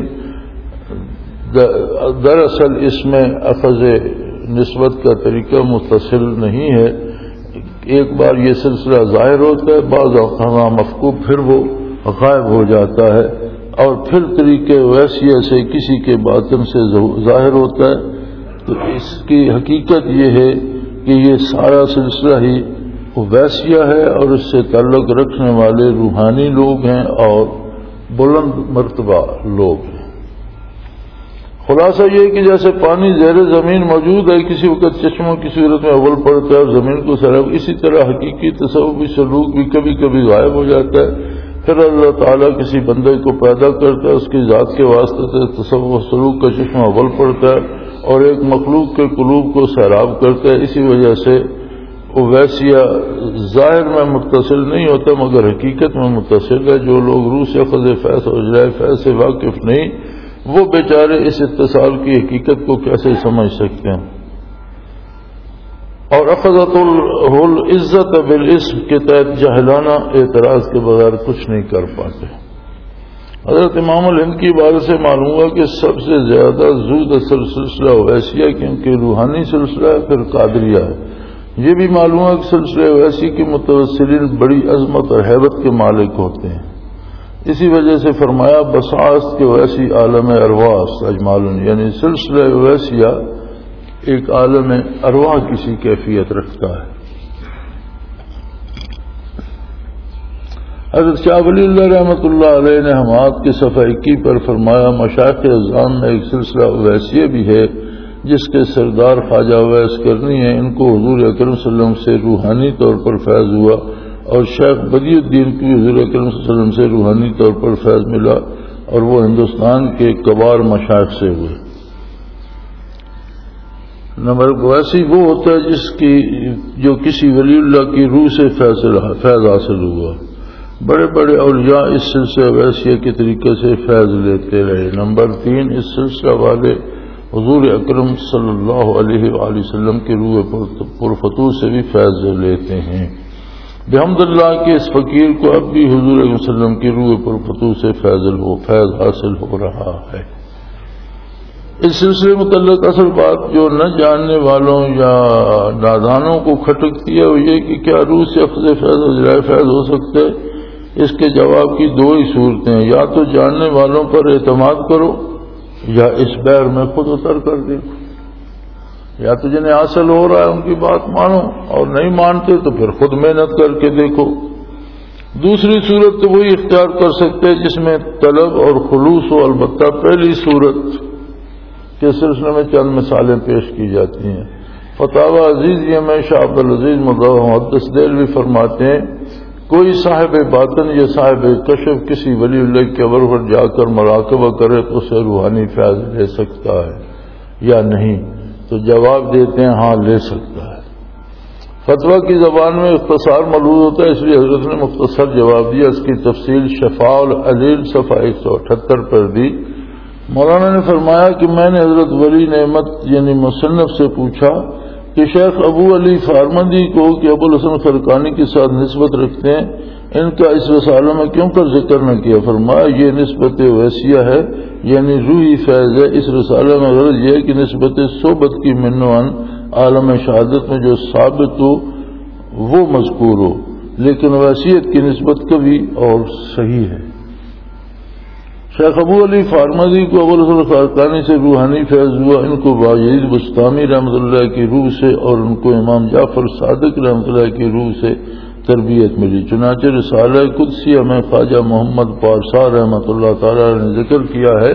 دراصل اس میں اخذ نسبت کا طریقہ متصل نہیں ہے. ایک بار یہ سلسلہ ظاہر ہوتا ہے، بعض اوقات مفقود پھر وہ غائب ہو جاتا ہے، اور پھر طریقے ویسیہ سے کسی کے باطن سے ظاہر ہوتا ہے. تو اس کی حقیقت یہ ہے کہ یہ سارا سلسلہ ہی ویسیہ ہے، اور اس سے تعلق رکھنے والے روحانی لوگ ہیں اور بلند مرتبہ لوگ ہیں. خلاصہ یہ کہ جیسے پانی زیر زمین موجود ہے، کسی وقت چشموں کی صورت میں اول پڑتا ہے اور زمین کو سراب، اسی طرح حقیقی تصوفی سلوک بھی کبھی کبھی غائب ہو جاتا ہے. پھر اللہ تعالیٰ کسی بندے کو پیدا کرتا ہے، اس کی ذات کے واسطے سے تصوف سلوک کا چشمہ اول پڑتا ہے اور ایک مخلوق کے قلوب کو سیراب کرتا ہے. اسی وجہ سے اویسیہ ظاہر میں متصل نہیں ہوتا مگر حقیقت میں متصل ہے. جو لوگ روح سے اخذ فیض اور اجرائے فیض سے واقف نہیں، وہ بیچارے اس اتصال کی حقیقت کو کیسے سمجھ سکتے ہیں. اور اخذت العزت بالاسم کے تحت جاہلانہ اعتراض کے بغیر کچھ نہیں کر پاتے. حضرت امام الہند کی بات سے معلوم ہوا کہ سب سے زیادہ زود اثر سلسلہ اویسیہ کیونکہ روحانی سلسلہ ہے، پھر قادریہ ہے. یہ بھی معلوم ہے کہ سلسلہ اویسی کے متوسلین بڑی عظمت اور ہیبت کے مالک ہوتے ہیں. اسی وجہ سے فرمایا بساست کے ویسی عالم ارواح اجمال، یعنی سلسلہ اویسیہ ایک عالم ارواح کسی کیفیت رکھتا ہے. حضرت شاہ ولی اللہ رحمۃ اللہ علیہ نے حماد کے صفحہ اکی پر فرمایا مشائخ اعظام میں ایک سلسلہ اویسیہ بھی ہے جس کے سردار خواجہ اویس کرنی ہے، ان کو حضور اکرم صلی اللہ علیہ وسلم سے روحانی طور پر فیض ہوا، اور شیخ بدی الدین کی حضور اکرم صلی اللہ علیہ وسلم سے روحانی طور پر فیض ملا، اور وہ ہندوستان کے کبار مشائخ سے ہوئے۔ نمبر ویسی وہ ہوتا ہے جس کی جو کسی ولی اللہ کی روح سے فیض حاصل ہوا۔ بڑے بڑے اولیاء اس سلسلہ ویسیہ کے طریقے سے فیض لیتے رہے۔ نمبر تین، اس سلسلہ والے حضور اکرم صلی اللہ علیہ وآلہ وسلم کی روح پرفتوح سے بھی فیض لیتے ہیں۔ بحمد اللہ کے اس فقیر کو اب بھی حضور اکرم صلی اللہ علیہ وسلم کی روح پرفتوح سے فیض ہو فیض حاصل ہو رہا ہے۔ اس سلسلے متعلق اصل بات جو نہ جاننے والوں یا نادانوں کو کھٹکتی ہے وہ یہ کہ کیا روح سے اخذ فیض و ذرائع فیض ہو سکتا ہے؟ اس کے جواب کی دو ہی صورتیں ہیں، یا تو جاننے والوں پر اعتماد کرو یا اس بیر میں خود اتر کر دیکھو۔ یا تو جنہیں حاصل ہو رہا ہے ان کی بات مانو، اور نہیں مانتے تو پھر خود محنت کر کے دیکھو۔ دوسری صورت تو وہی اختیار کر سکتے جس میں طلب اور خلوص ہو، البتہ پہلی صورت کے سلسلے میں چند مثالیں پیش کی جاتی ہیں۔ فتاوی عزیزیہ میں شاہ عبدالعزیز محدث دہلوی فرماتے ہیں کوئی صاحب باطن یا صاحب کشف کسی ولی اللہ کے قبر پر جا کر مراقبہ کرے تو اسے روحانی فیض لے سکتا ہے یا نہیں؟ تو جواب دیتے ہیں ہاں لے سکتا ہے۔ فتویٰ کی زبان میں اختصار ملحوظ ہوتا ہے، اس لیے حضرت نے مختصر جواب دیا، اس کی تفصیل شفاء العلیل صفحہ ایک سو اٹھہتر پر دی۔ مولانا نے فرمایا کہ میں نے حضرت ولی نعمت یعنی مصنف سے پوچھا کہ شیخ ابو علی فارمندی کو کہ ابو الحسن خرقانی کے ساتھ نسبت رکھتے ہیں، ان کا اس رسالہ میں کیوں کر ذکر نہ کیا؟ فرمایا یہ نسبت ویسیہ ہے یعنی روحی فیض ہے۔ اس رسالہ میں غرض یہ ہے کہ نسبت صحبت کی منوان عالم شہادت میں جو ثابت ہو وہ مذکور ہو، لیکن ویسیت کی نسبت کبھی اور صحیح ہے۔ شیخ ابو علی فارمدی کو ابو الحسن خرقانی سے روحانی فیض ہوا، ان کو باجید بستامی رحمۃ اللہ کی روح سے اور ان کو امام جعفر صادق رحمۃ اللہ کی روح سے تربیت ملی۔ چنانچہ رسالہ قدسیہ میں خواجہ محمد پارسا رحمۃ اللہ تعالی نے ذکر کیا ہے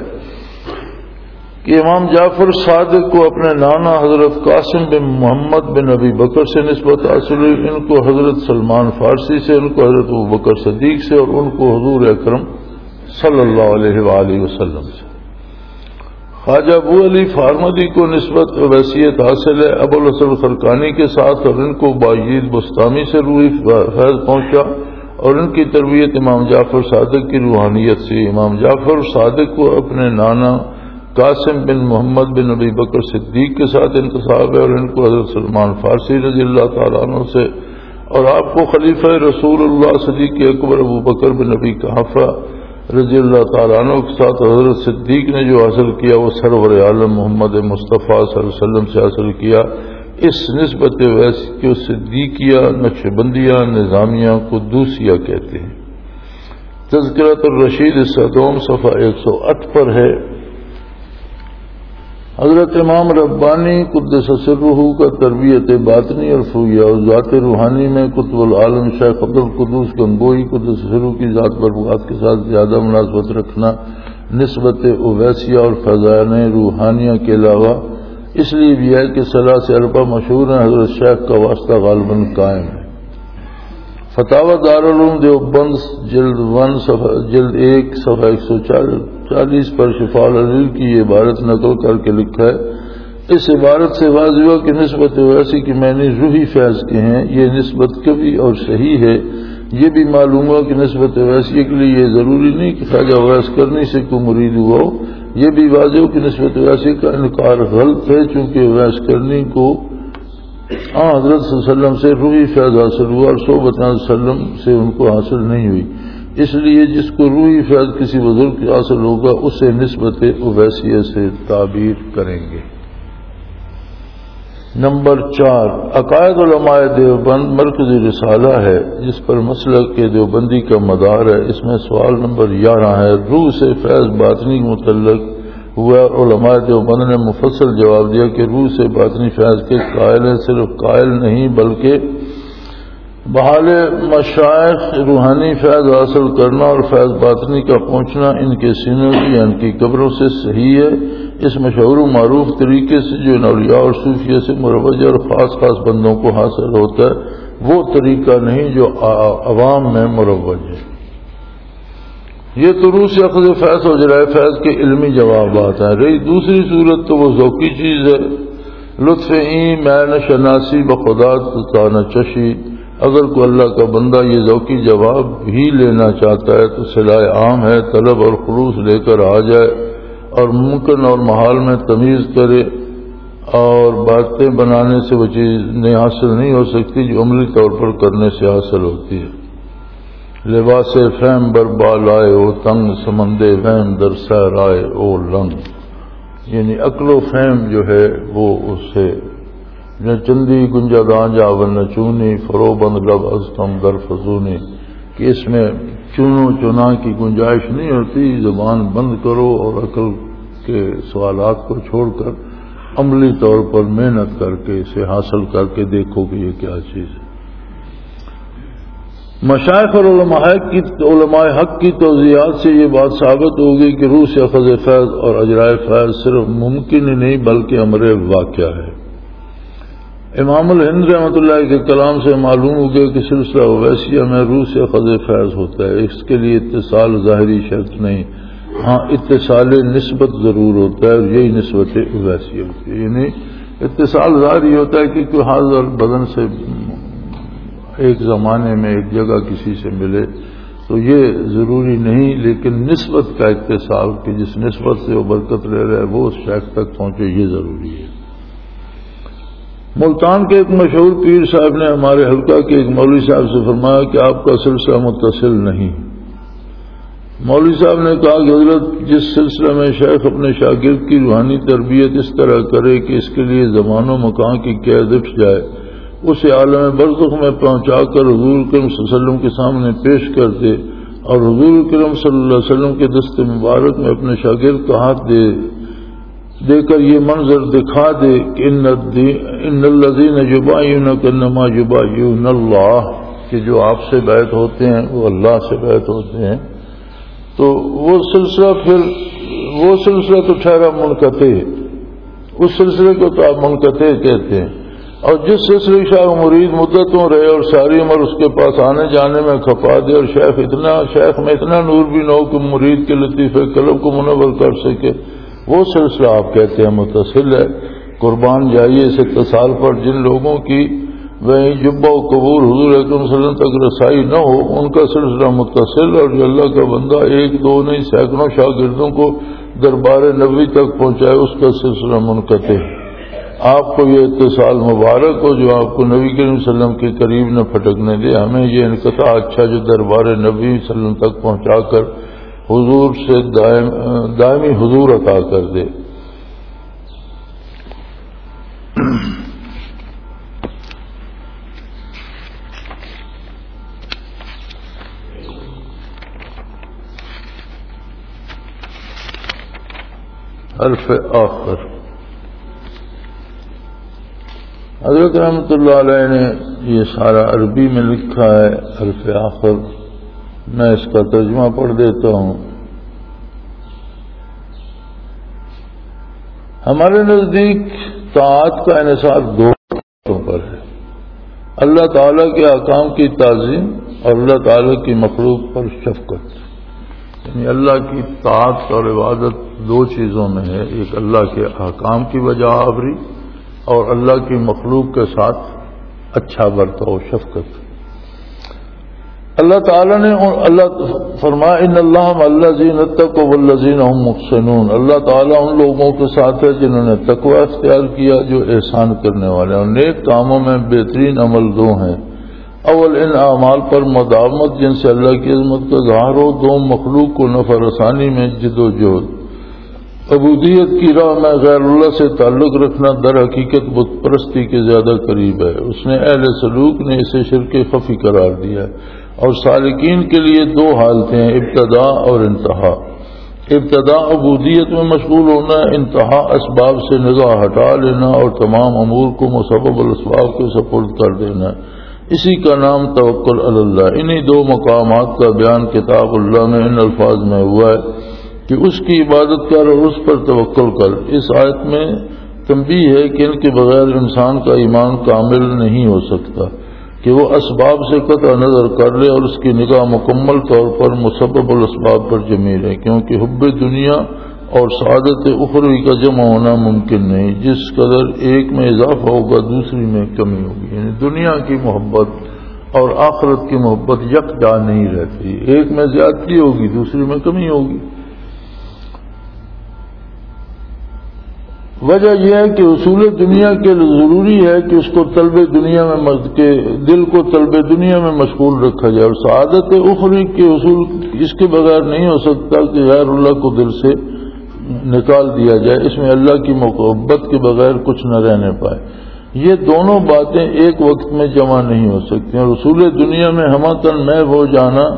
کہ امام جعفر صادق کو اپنے نانا حضرت قاسم بن محمد بن ابی بکر سے نسبت حاصل ہوئی، ان کو حضرت سلمان فارسی سے، ان کو حضرت ابو بکر صدیق سے، اور ان کو حضور اکرم صلی اللہ علیہ وآلہ وسلم سے۔ خواجہ ابو علی فارمدی کو نسبت ویسیت حاصل ہے ابو الحسن خرقانی کے ساتھ، اور ان کو باجید بستامی سے روحی فیض پہنچا، اور ان کی تربیت امام جعفر صادق کی روحانیت سے۔ امام جعفر صادق کو اپنے نانا قاسم بن محمد بن ابی بکر صدیق کے ساتھ انتصاب ہے، اور ان کو حضرت سلمان فارسی رضی اللہ تعالیٰ عنہ سے، اور آپ کو خلیفہ رسول اللہ صدیق اکبر ابو بکر بن ابی قحافہ رضی اللہ تعالیٰ عنہ کے ساتھ حضرت صدیق نے جو حاصل کیا وہ سرور عالم محمد مصطفیٰ صلی اللہ علیہ وسلم سے حاصل کیا۔ اس نسبت ویسی کو صدیقیہ، نقشبندیہ، نظامیہ، قدوسیہ کہتے ہیں۔ تذکرۃ الرشید صدوم صفحہ ایک سو آٹھ پر ہے۔ حضرت امام ربانی قدس سرہ کا تربیت باطنی اور فویہ اور ذات روحانی میں قطب العالم شیخ عبد القدوس گنگوئی قدس سرہ کی ذات برکات کے ساتھ زیادہ مناسبت رکھنا نسبت اویسیہ اور فضائل روحانیہ کے علاوہ اس لیے بھی ہے کہ ثلاث اربع مشہور ہیں، حضرت شیخ کا واسطہ غالباً قائم ہے۔ فتاوی دارالعلوم دیوبند جلد ون صفحہ جلد ایک صفحہ ایک سو چالیس پر شفاء العلیل کی یہ عبارت نقل کر کے لکھا ہے، اس عبارت سے واضح ہوا کہ نسبت ویسی کی معنی روحی فیض کے ہیں، یہ نسبت کبھی اور صحیح ہے۔ یہ بھی معلوم ہوا کہ نسبت ویسی کے لیے یہ ضروری نہیں کہ خواجہ ویس کرنی سے کوئی مرید ہوا ہو، یہ بھی واضح ہو کہ نسبت ویسی کا انکار غلط ہے، چونکہ ویس کرنی کو ہاں حضرت صلی اللہ علیہ وسلم سے روحی فیض حاصل ہوا اور صحبت علیہ وسلم سے ان کو حاصل نہیں ہوئی، اس لیے جس کو روحی فیض کسی بزرگ کے حاصل ہوگا اسے نسبت اویسیہ سے تعبیر کریں گے۔ نمبر چار، عقائد علماء دیوبند مرکزی رسالہ ہے جس پر مسلک کے دیوبندی کا مدار ہے۔ اس میں سوال نمبر گیارہ ہے، روح سے فیض باطنی کے متعلق ہوا، علماء دیوبند نے مفصل جواب دیا کہ روح سے باطنی فیض کے قائل ہیں، صرف قائل نہیں بلکہ بحال مشائخ روحانی فیض حاصل کرنا اور فیض باطنی کا پہنچنا ان کے سینوں کی یا ان کی قبروں سے صحیح ہے، اس مشہور و معروف طریقے سے جو ان اولیاء اور صوفیہ سے مروج اور خاص خاص بندوں کو حاصل ہوتا ہے وہ طریقہ نہیں جو عوام میں مروج ہے۔ یہ تو روح سے اخذ فیض و جرائے فیض کے علمی جوابات ہیں۔ رہی دوسری صورت تو وہ ذوقی چیز ہے، لطف این میں شناسی بخدا تانا چشی۔ اگر کوئی اللہ کا بندہ یہ ذوقی جواب بھی لینا چاہتا ہے تو صلاح عام ہے، طلب اور خلوص لے کر آ جائے اور ممکن اور محال میں تمیز کرے، اور باتیں بنانے سے وہ چیز نہیں حاصل نہیں ہو سکتی جو عملی طور پر کرنے سے حاصل ہوتی ہے۔ لباس فہم بربال آئے او تنگ، سمندے فہم در سیر آئے او لنگ، یعنی عقل و فہم جو ہے وہ اس سے نہ چندی گنجا دانجا و نہ چونی، فرو بند لب ازتم در فضونی، کہ اس میں چونو چنا کی گنجائش نہیں ہوتی، زبان بند کرو اور عقل کے سوالات کو چھوڑ کر عملی طور پر محنت کر کے اسے حاصل کر کے دیکھو کہ یہ کیا چیز ہے۔ مشائخ اور علماء کی علماء حق کی توضیحات سے یہ بات ثابت ہوگی کہ روح سے اخذ فیض اور اجرائے فیض صرف ممکن ہی نہیں بلکہ امر واقعہ ہے۔ امام الہند رحمۃ اللہ کے کلام سے معلوم ہو گیا کہ سلسلہ اویسیہ میں روح سے اخذ فیض ہوتا ہے، اس کے لیے اتصال ظاہری شرط نہیں، ہاں اتصال نسبت ضرور ہوتا ہے، اور یہی نسبت اویسیہ ہوتی ہے۔ یعنی اتصال ظاہری ہوتا ہے کہ کوئی حاضر بدن سے ایک زمانے میں ایک جگہ کسی سے ملے تو یہ ضروری نہیں، لیکن نسبت کا اتصال کہ جس نسبت سے وہ برکت لے رہا ہے وہ اس شیخ تک پہنچے، یہ ضروری ہے۔ ملتان کے ایک مشہور پیر صاحب نے ہمارے حلقہ کے ایک مولوی صاحب سے فرمایا کہ آپ کا سلسلہ متصل نہیں۔ مولوی صاحب نے کہا کہ حضرت جس سلسلے میں شیخ اپنے شاگرد کی روحانی تربیت اس طرح کرے کہ اس کے لیے زمان و مکان کی قید اٹھ جائے، اسے عالم برزخ میں پہنچا کر حضور کرم صلی اللہ علیہ وسلم کے سامنے پیش کر دے اور حضور کرم صلی اللہ علیہ وسلم کے دست مبارک میں اپنے شاگرد کا ہاتھ دے دے کر یہ منظر دکھا دے کہ ان الذین یبایعونک انما یبایعون اللہ، کہ جو آپ سے بیعت ہوتے ہیں وہ اللہ سے بیعت ہوتے ہیں، تو وہ سلسلہ پھر وہ سلسلہ تو ٹھہرا منقطع، اس سلسلے کو تو آپ منقطع کہتے ہیں۔ اور جس سلسلے شاہ مرید مدتوں رہے اور ساری عمر اس کے پاس آنے جانے میں کھپا دے اور شیخ اتنا شیخ میں اتنا نور بھی نہ ہو کہ مرید کے لطیفے قلب کو منور کر سکے، وہ سلسلہ آپ کہتے ہیں متصل ہے۔ قربان جائیے اس اتصال پر جن لوگوں کی وہیں جبہ و قبور حضور اکرم صلی اللہ علیہ وسلم تک رسائی نہ ہو ان کا سلسلہ متصل، اور جو اللہ کا بندہ ایک دو نہیں سینکڑوں شاگردوں کو دربار نبوی تک پہنچائے اس کا سلسلہ منقطع۔ آپ کو یہ اتصال مبارک ہو جو آپ کو نبی کریم صلی اللہ علیہ وسلم کے قریب نہ پھٹکنے دے، ہمیں یہ انقطاع اچھا جو دربار نبی صلی اللہ علیہ وسلم تک پہنچا کر حضور سے دائم دائمی حضور عطا کر دے۔ حرف آخر، حضرت رحمۃ اللہ علیہ نے یہ سارا عربی میں لکھا ہے۔ حرف آخر میں اس کا ترجمہ پڑھ دیتا ہوں۔ ہمارے نزدیک طاعت کا انحصار دو باتوں پر ہے، اللہ تعالیٰ کے احکام کی تعظیم اور اللہ تعالیٰ کی مخلوق پر شفقت۔ یعنی اللہ کی طاعت اور عبادت دو چیزوں میں ہے، ایک اللہ کے احکام کی وجہ آوری اور اللہ کی مخلوق کے ساتھ اچھا برتاؤ، شفقت۔ اللہ تعالیٰ نے اللہ فرمایا ان اللہ مع الذین اتقوا والذین هم محسنون، اللہ تعالیٰ ان لوگوں کے ساتھ ہے جنہوں نے تقوی اختیار کیا جو احسان کرنے والے ہیں، اور نیک کاموں میں بہترین عمل دو ہیں، اول ان اعمال پر مداومت جن سے اللہ کی عظمت کا ظاہر ہو، دو مخلوق کو نفع رسانی میں جد و جہد۔ عبودیت کی راہ میں غیر اللہ سے تعلق رکھنا در حقیقت بت پرستی کے زیادہ قریب ہے، اس نے اہل سلوک نے اسے شرک خفی قرار دیا ہے، اور سالکین کے لیے دو حالتیں ہیں، ابتدا اور انتہا۔ ابتدا عبودیت میں مشغول ہونا، انتہا اسباب سے نگاہ ہٹا لینا اور تمام امور کو مسبب الاسباب کے سپرد کر دینا۔ اسی کا نام توکل علی اللہ۔ انہی دو مقامات کا بیان کتاب اللہ میں ان الفاظ میں ہوا ہے کہ اس کی عبادت کر اور اس پر توکل کر۔ اس آیت میں تنبیہ ہے کہ ان کے بغیر انسان کا ایمان کامل نہیں ہو سکتا، کہ وہ اسباب سے قطع نظر کر لے اور اس کی نگاہ مکمل طور پر مسبب الاسباب پر جمی رہے، کیونکہ حب دنیا اور سعادت اخروی کا جمع ہونا ممکن نہیں۔ جس قدر ایک میں اضافہ ہوگا دوسری میں کمی ہوگی، یعنی دنیا کی محبت اور آخرت کی محبت یکجا نہیں رہتی، ایک میں زیادتی ہوگی دوسری میں کمی ہوگی۔ وجہ یہ ہے کہ اصول دنیا کے لیے ضروری ہے کہ اس کو طلب دنیا میں کے دل کو طلب دنیا میں مشغول رکھا جائے، اور سعادت اخروی کے اصول اس کے بغیر نہیں ہو سکتا کہ غیر اللہ کو دل سے نکال دیا جائے، اس میں اللہ کی محبت کے بغیر کچھ نہ رہنے پائے۔ یہ دونوں باتیں ایک وقت میں جمع نہیں ہو سکتی، اور اصول دنیا میں ہمتاً محو ہو جانا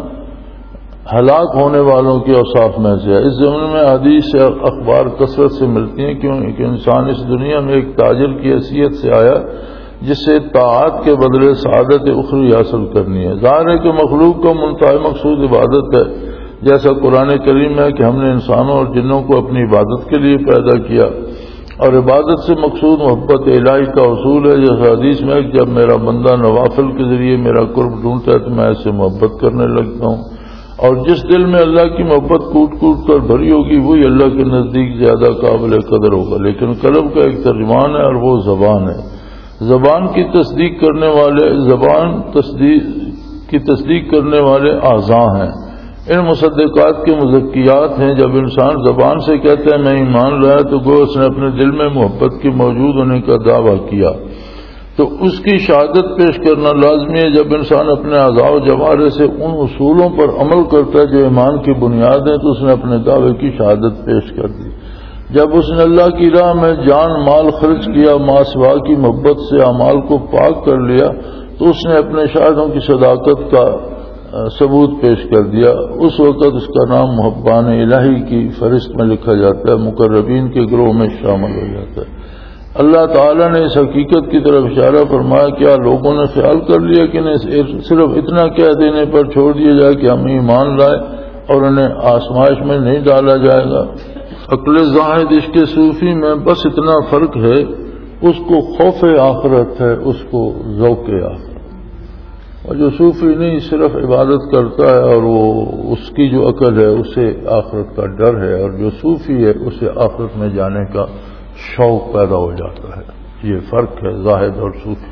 ہلاک ہونے والوں کے اوصاف میں سے ہے۔ اس زمانے میں حدیث سے اخبار کثرت سے ملتی ہیں کیونکہ انسان اس دنیا میں ایک تاجر کی حیثیت سے آیا جس سے طاعت کے بدلے سعادت اخروی حاصل کرنی ہے۔ ظاہر ہے کہ مخلوق کا منتہی مقصود عبادت ہے، جیسا قرآن کریم ہے کہ ہم نے انسانوں اور جنوں کو اپنی عبادت کے لیے پیدا کیا، اور عبادت سے مقصود محبت الہی کا اصول ہے، جیسا حدیث میں کہ جب میرا بندہ نوافل کے ذریعے میرا قرب ڈھونڈتا ہے تو میں ایسے محبت کرنے لگتا ہوں، اور جس دل میں اللہ کی محبت کوٹ کوٹ کر بھری ہوگی وہی اللہ کے نزدیک زیادہ قابل قدر ہوگا۔ لیکن قلب کا ایک ترجمان ہے اور وہ زبان ہے۔ زبان کی تصدیق کرنے والے زبان تصدیق کی تصدیق کرنے والے اعضاء ہیں، ان مصدقات کے مزکیات ہیں۔ جب انسان زبان سے کہتا ہے میں ایمان لایا تو گو اس نے اپنے دل میں محبت کے موجود ہونے کا دعویٰ کیا، تو اس کی شہادت پیش کرنا لازمی ہے۔ جب انسان اپنے اعضاء و جوارح سے ان اصولوں پر عمل کرتا ہے جو ایمان کی بنیاد ہیں تو اس نے اپنے دعوے کی شہادت پیش کر دی۔ جب اس نے اللہ کی راہ میں جان مال خرچ کیا، ماں سوا کی محبت سے اعمال کو پاک کر لیا، تو اس نے اپنے شاہدوں کی صداقت کا ثبوت پیش کر دیا۔ اس وقت اس کا نام محبان الہی کی فہرست میں لکھا جاتا ہے، مقربین کے گروہ میں شامل ہو جاتا ہے۔ اللہ تعالیٰ نے اس حقیقت کی طرف اشارہ فرمایا، کیا لوگوں نے خیال کر لیا کہ انہیں صرف اتنا کہہ دینے پر چھوڑ دیا جائے کہ ہم ایمان لائے اور انہیں آزمائش میں نہیں ڈالا جائے گا؟ عقل زاہد عشق صوفی میں بس اتنا فرق ہے، اس کو خوف آخرت ہے، اس کو ذوق آخرت۔ اور جو صوفی نہیں صرف عبادت کرتا ہے اور وہ اس کی جو عقل ہے اسے آخرت کا ڈر ہے، اور جو صوفی ہے اسے آخرت میں جانے کا شوق پیدا ہو جاتا ہے۔ یہ فرق ہے زاہد اور صوفی۔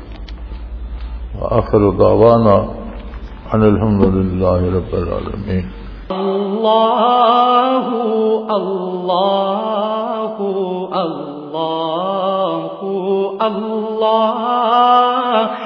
آخر دعوانا ان الحمد للہ رب العالمین۔ اللہ اللہ اللہ اللہ